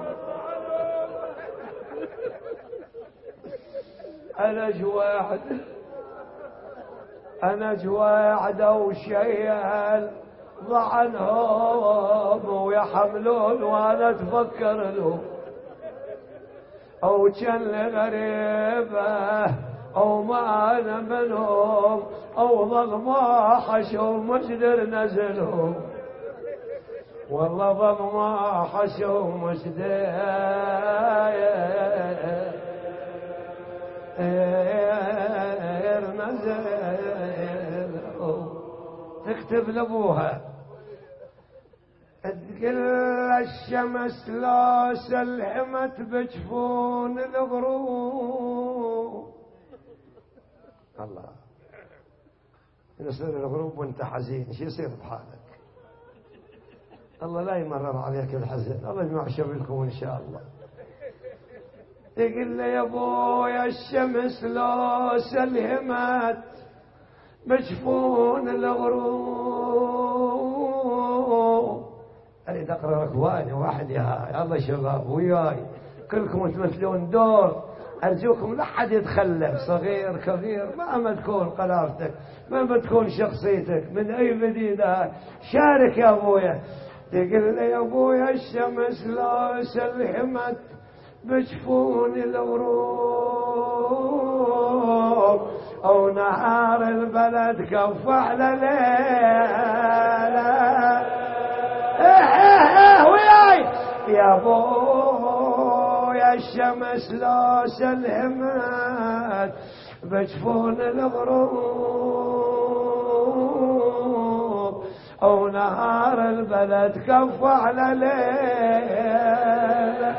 أنا جواعدة وشي عنهم ويحملون وانا اتفكر لهم او كان غريبه او ما انا منهم او ظل ما حشوا مجدر نزلهم، والله ظل ما حشوا مجدر نزل تكتب لابوها تقل الشمس لو سلحمت بجفون الغروب. الله، يصير الغروب وانت حزين، شو يصير بحالك؟ الله لا يمرر عليك الحزن، الله يجمع شملكم ان شاء الله. تقل يا ابويا الشمس لو سلهمت بجفون الغروب. اريد اقرا ركواني واحد يا الله شباب وياي كلكم تمثلون دور، ارجوكم لا حد يتخلف، صغير كبير مهما تكون قلافتك مهما تكون شخصيتك من اي مدينه شارك يا ابويا. تقل يا ابويا الشمس لو سلهمت بجفون الغروب او نهار البلد كف على ليله. وياي يا ابويا الشمس لو سلهمت بجفون الغروب او نهار البلد كف على ليله.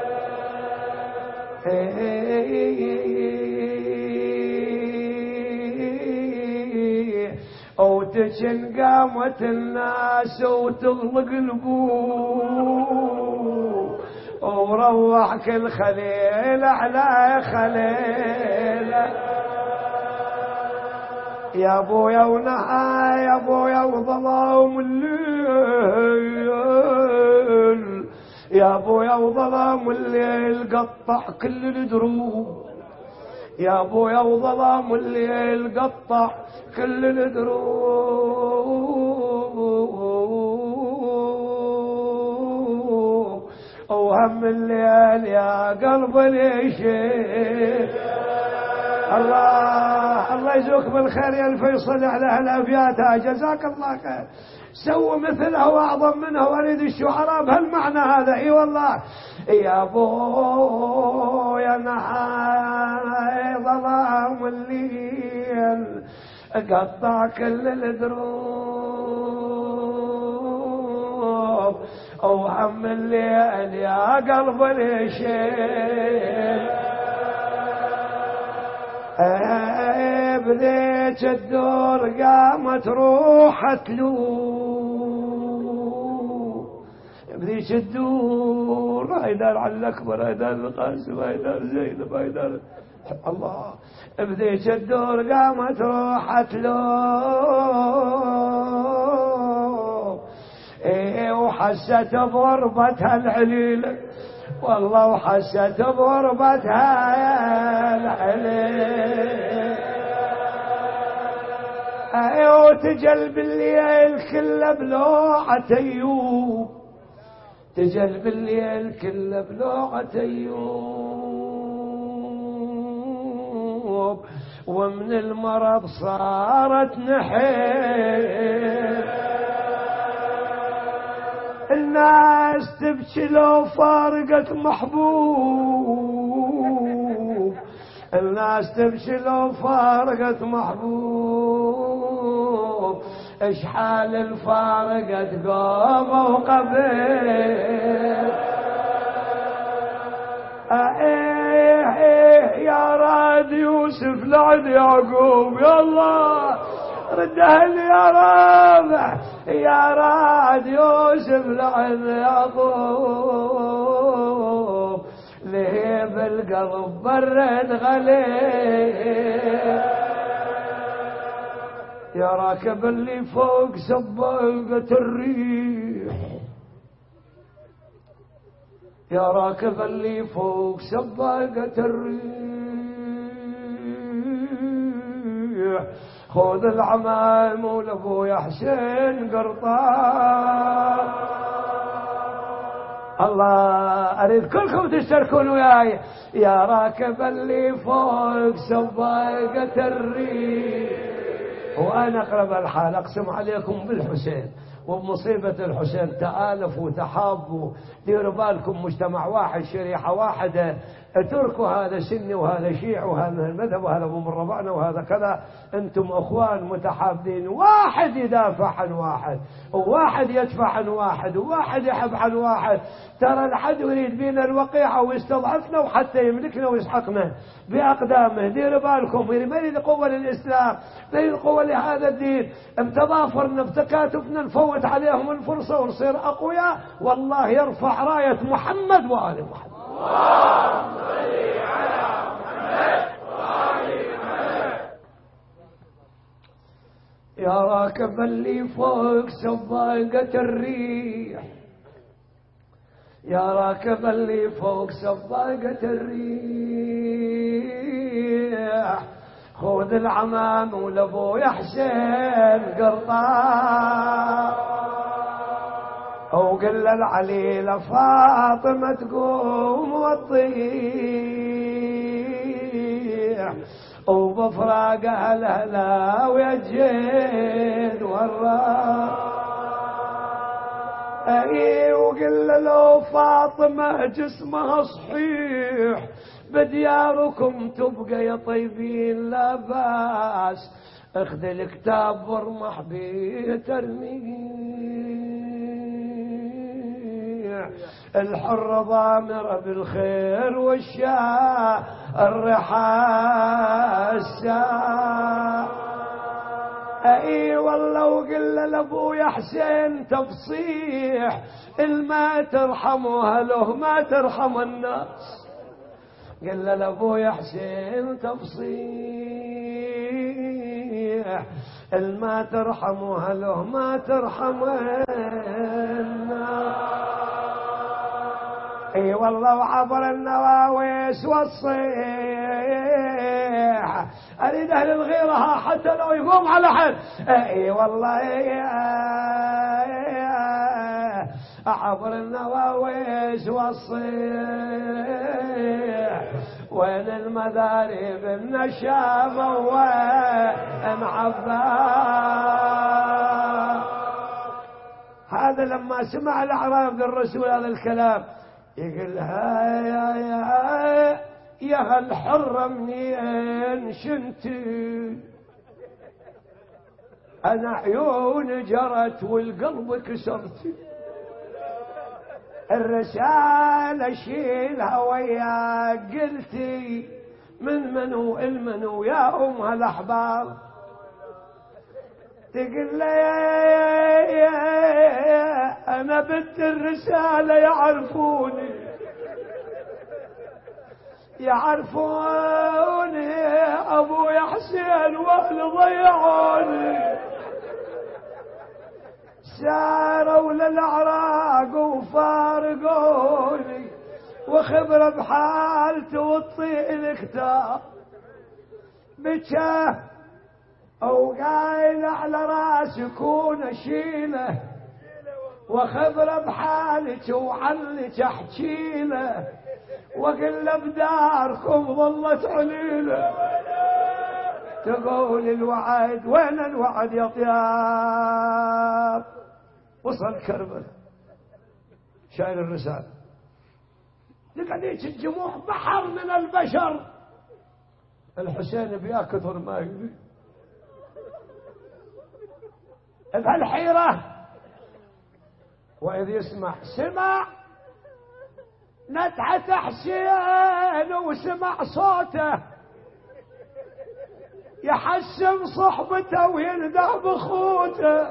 او تجن قامت الناس وتغلق البوب وروح كل خليل على خليله. يا ابويا ونهى يا ابويا وظلام الليل، يا ابويا وظلام الليل قطع كل الدروب، يا ابويا وظلام الليل قطع كل الدروب وهم الليل يا قلب ليشيل. الله يجزوك بالخير يا الفيصل على هالابيات، جزاك الله خير. سووا مثله واعظم منه، واريد الشعراء بهالمعنى هذا. اي والله يا ابويا نهاي ظلام الليل قطع كل الدروب وهم الليل يا قلب ليشيل. بديت الدور قامت روحت له، بديت الدور هيدار على الأكبر هيدار القاسم هيدار زينب هيدار الله. بديت الدور قامت روحت له وحست بغربتها العليلة والله وحست بغربتها العليلة. وتجل بالليل كله بلوعة أيوب، تجل بالليل كله بلوعة أيوب ومن المرض صارت نحيل. الناس تبكي لو فارقت محبوب، الناس تبكي لو فارقت محبوب، اشحال الفارقت قوم وقبيل. يا راد يوسف لعن يعقوب، يا الله ردها لي يا رابع، يا راد يوسف لعن يعقوب ليه بالقلب برد غليل. يا راكب اللي فوق سباقة الريح، يا راكب اللي فوق سباقة الريح خذ العمام ولابويا حسين قرطان. الله اريد كلكم تشتركون وياي. يا راكب اللي فوق سباقة الريح، وانا اقرب الحال اقسم عليكم بالحسين وبمصيبة الحسين تآلفوا وتحابوا. ديروا بالكم مجتمع واحد شريحة واحدة اتركوا هذا سني وهذا شيع وهذا المذهب وهذا ابو من ربعنا وهذا كذا. انتم اخوان متحابين، واحد يدافع عن واحد، وواحد يدفع عن واحد، وواحد يحب عن واحد. ترى العدو يريد بينا الوقيعه ويستضعفنا وحتى يملكنا ويسحقنا باقدامه. ديروا بالكم، ما يريد قوه للاسلام، ما يريد قوه لهذا الدين. بتضافرنا بتكاتفنا نفوت عليهم الفرصه ونصير اقوياء، والله يرفع رايه محمد وال محمد. اللهم صل على محمد وآل محمد. يا راكب اللي فوق سباقة الريح، يا راكب اللي فوق سباقة الريح، خذ العمام ولابويا حسين قرطاس، وقل العليلة فاطمة تقوم وتطيح، وبفراق أهلها ويجين والراح. اي وقل له فاطمة جسمها صحيح، بدياركم تبقى يا طيبين لا باس، اخذ الكتاب وارمح بيه ترميح، الحر ضامر بالخير والشاء الرحاسة. اي والله وقل لابويا حسين تفصيح، الما ترحموا اهله ما ترحم الناس، قل لابويا حسين تفصيح، الما ترحموا اهله ما ترحم الناس. اي والله وعبر النواويس والصيح، اريد اهل الغيرها حتى لو يقوم على حد. اي والله عبر النواويس والصيح، وين المذارب النشامة وين عباس. هذا لما سمع الاعراب الرسول هذا الكلام يقول يا الحرة منين شنتي، انا عيوني جرت والقلب كسرتي، الرسالة شيلها وياك قلتي من منو المنو يا ام هالاحبار. تقول لي انا بنت الرسالة يعرفوني، يعرفوني ابويا حسين واهل ضيعوني، ساروا للعراق وفارقوني، وخبرة بحالته وتطيء الكتاب بجاه، وقايل على راسك ونشيله، وخبرة بحالك وعنك احكيله، وقل بداركم ظلت عليله، تقول الوعد وين الوعد يا طياب. وصل كربلاء شايل الرسالة، لقيت الجموع بحر من البشر، الحسين بياكثر ما يريد بهالحيرة. وإذ يسمع سمع نتعة حسين وسمع صوته، يحسن صحبته ويندع بخوته،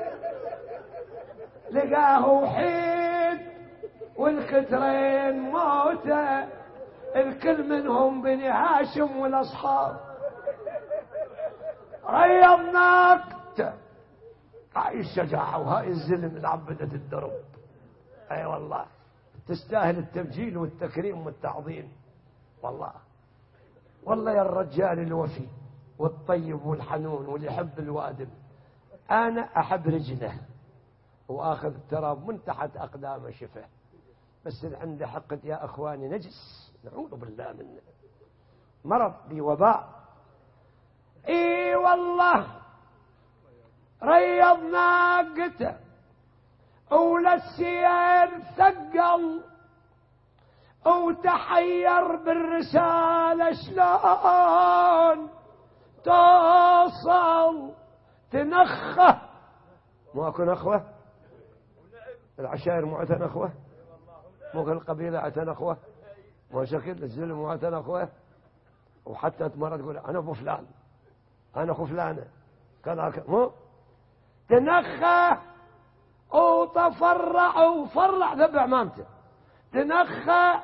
لقاه وحيد والكترين موته، الكل منهم بني هاشم والاصحاب. ريضناك هاي الشجاعة وهاي الزلم العبدة الدرب. اي والله تستاهل التبجيل والتكريم والتعظيم. والله والله يا الرجال الوفي والطيب والحنون واللي يحب الوادم. انا احب رجله واخذ التراب من تحت اقدامه شفه، بس اللي عنده حقد يا اخواني نجس، نعوذ بالله منه، مرض بوباء. اي والله ريضنا قته ولا السير ثقل، وتحير بالرسالة شلون توصل، تنخه. مو اكو نخوة؟ العشائر مو عتها نخوة؟ مو القبيلة عتها نخوة؟ مو شكل الزلم مو عتها نخوة؟ وحتى مرة تقول انا ابو فلان، انا اخو فلانة كذا، مو تنخه وتفرع وفرع ذبع مامته، تنخه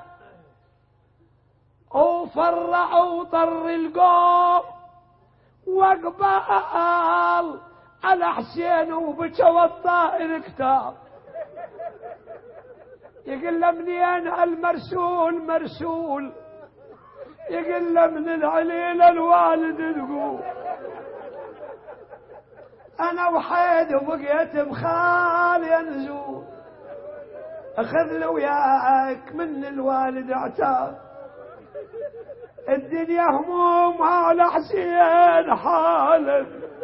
وفرع وطر القوم واقبال على حسين وبكى الطائر كتاب. يقول له منين المرسول مرسول، يقول له من العليل الوالد تقول انا وحيد وبقيت بخال ينزول، اخذ له وياك من الوالد عتاب، الدنيا هموم على حسين حالا،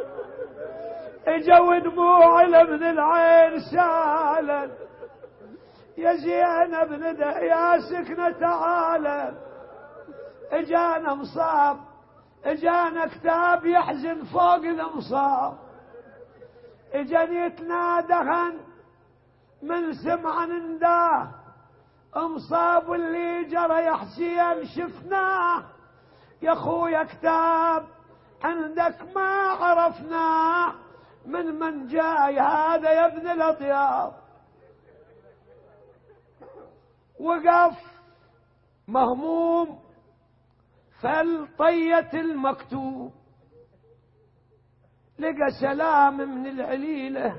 اجوا دموع من العين سالا، يا زينب ندى يا سكنة تعالى، اجانا مصاب اجانا كتاب يحزن فوق المصاب، اجاني يتنادهن من سمع نداه، مصاب اللي جرى يا حسين شفناه، يا خويا كتاب عندك ما عرفناه، من جاي هذا يا ابن الاطياب. وقف مهموم فالطية المكتوب، لقى سلام من العليلة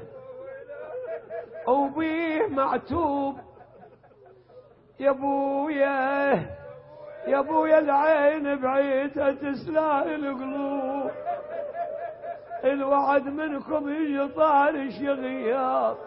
وبيه معتوب، يا ابويا يا ابويا العين بعيدة تسلاهي القلوب، الوعد منكم يجي طارش يا غياب،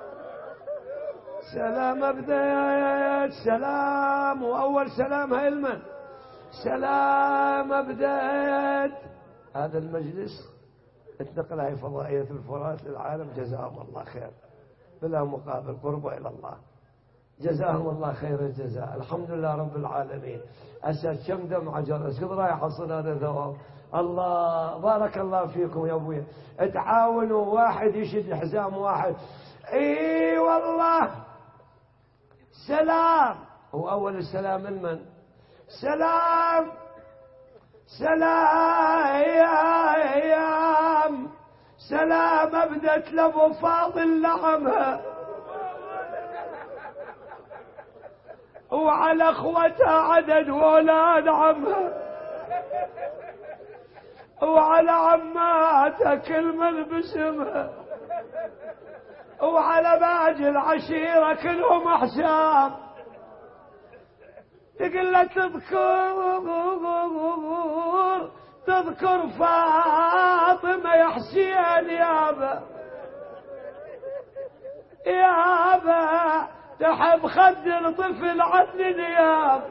سلام بديت سلام، واول سلام هاي المن سلام بديت. هذا المجلس اتنقل هاي فضائية الفرات للعالم، جزاهم الله خير بلا مقابل قربوا إلى الله، جزاهم الله خير الجزاء. الحمد لله رب العالمين. أسأل كم دمعة جرس قد رايح أصل هذا ثواب. الله بارك الله فيكم يا أبوي، تعاونوا واحد يشد حزام واحد. اي والله سلام، هو أول السلام المن سلام سلام سلام أبدت لأبو فاضل لعمها وعلى اخوتها عدد واولاد عمها وعلى عماتها كل من باسمها وعلى باقي العشيرة كلهم احساب. يقول له تذكر فاطمة يا حسين يابا يابا تحب خد طفل عني نياب،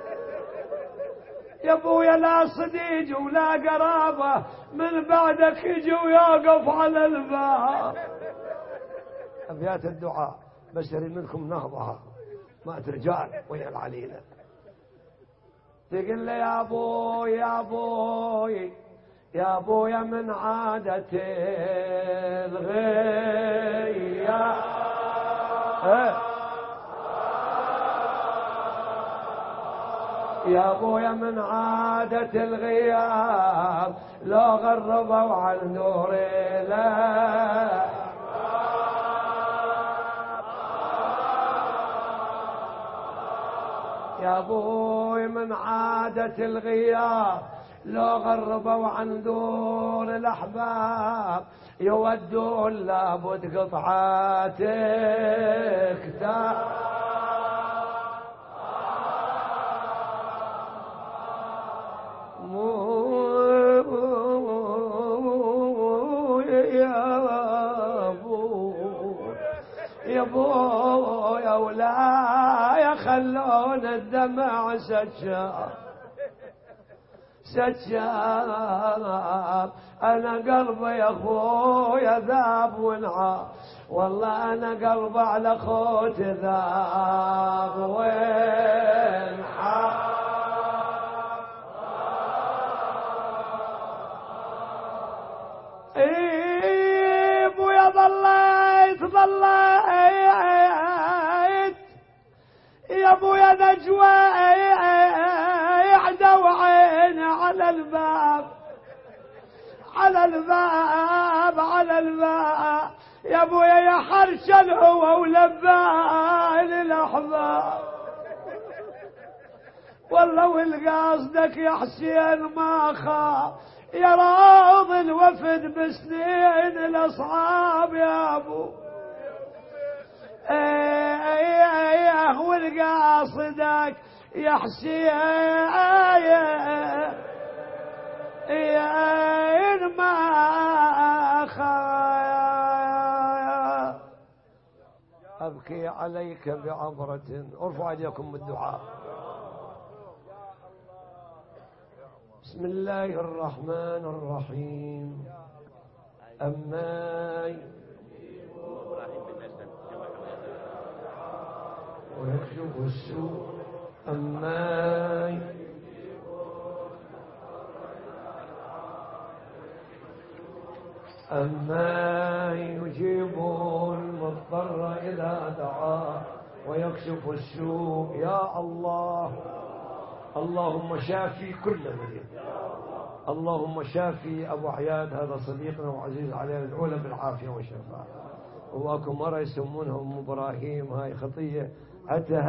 يا ابويا لا صديق ولا قرابة من بعدك يجي ويوقف على الباب. أبيات الدعاء بشري منكم نهضها مات رجال ويا العليلة. تقول لي يا ابوي يا ابوي يا ابويا من عادة الغياب يا ابويا من عادة الغياب لو غربوا عن نور الله يا ابوي من عادة الغياب لو غربوا عن دور الاحباب يودون لابد قطعاتك يا ابويا ولا يخلون الدمع سجاب انا قلبي يا اخويا ذاب ونعاب والله انا قلبي على خوت ذاب وانحاب نجوى يعدوا عين على الباب على الباب على الباب يا ابويا يا حرشل هو ولبان الاحباب والله والقاصدك يا حسين ما خاف يا راض الوفد بسنين الاصحاب يا ابو ايه والقاصدك يا حسين يا ما خاف ابكي عليك بعبرة. ارفعوا ايديكم بالدعاء. بسم الله الرحمن الرحيم. أما ويكشف السوء أما يجيب المضطر إذا دعاه ويكشف السوء. يا الله اللهم شافي كل مريض. اللهم شافي أبو عياد هذا صديقنا وعزيز علينا، ادعو له بالعافية والشفاء. واكو مرة يسمونها أم إبراهيم، هاي خطية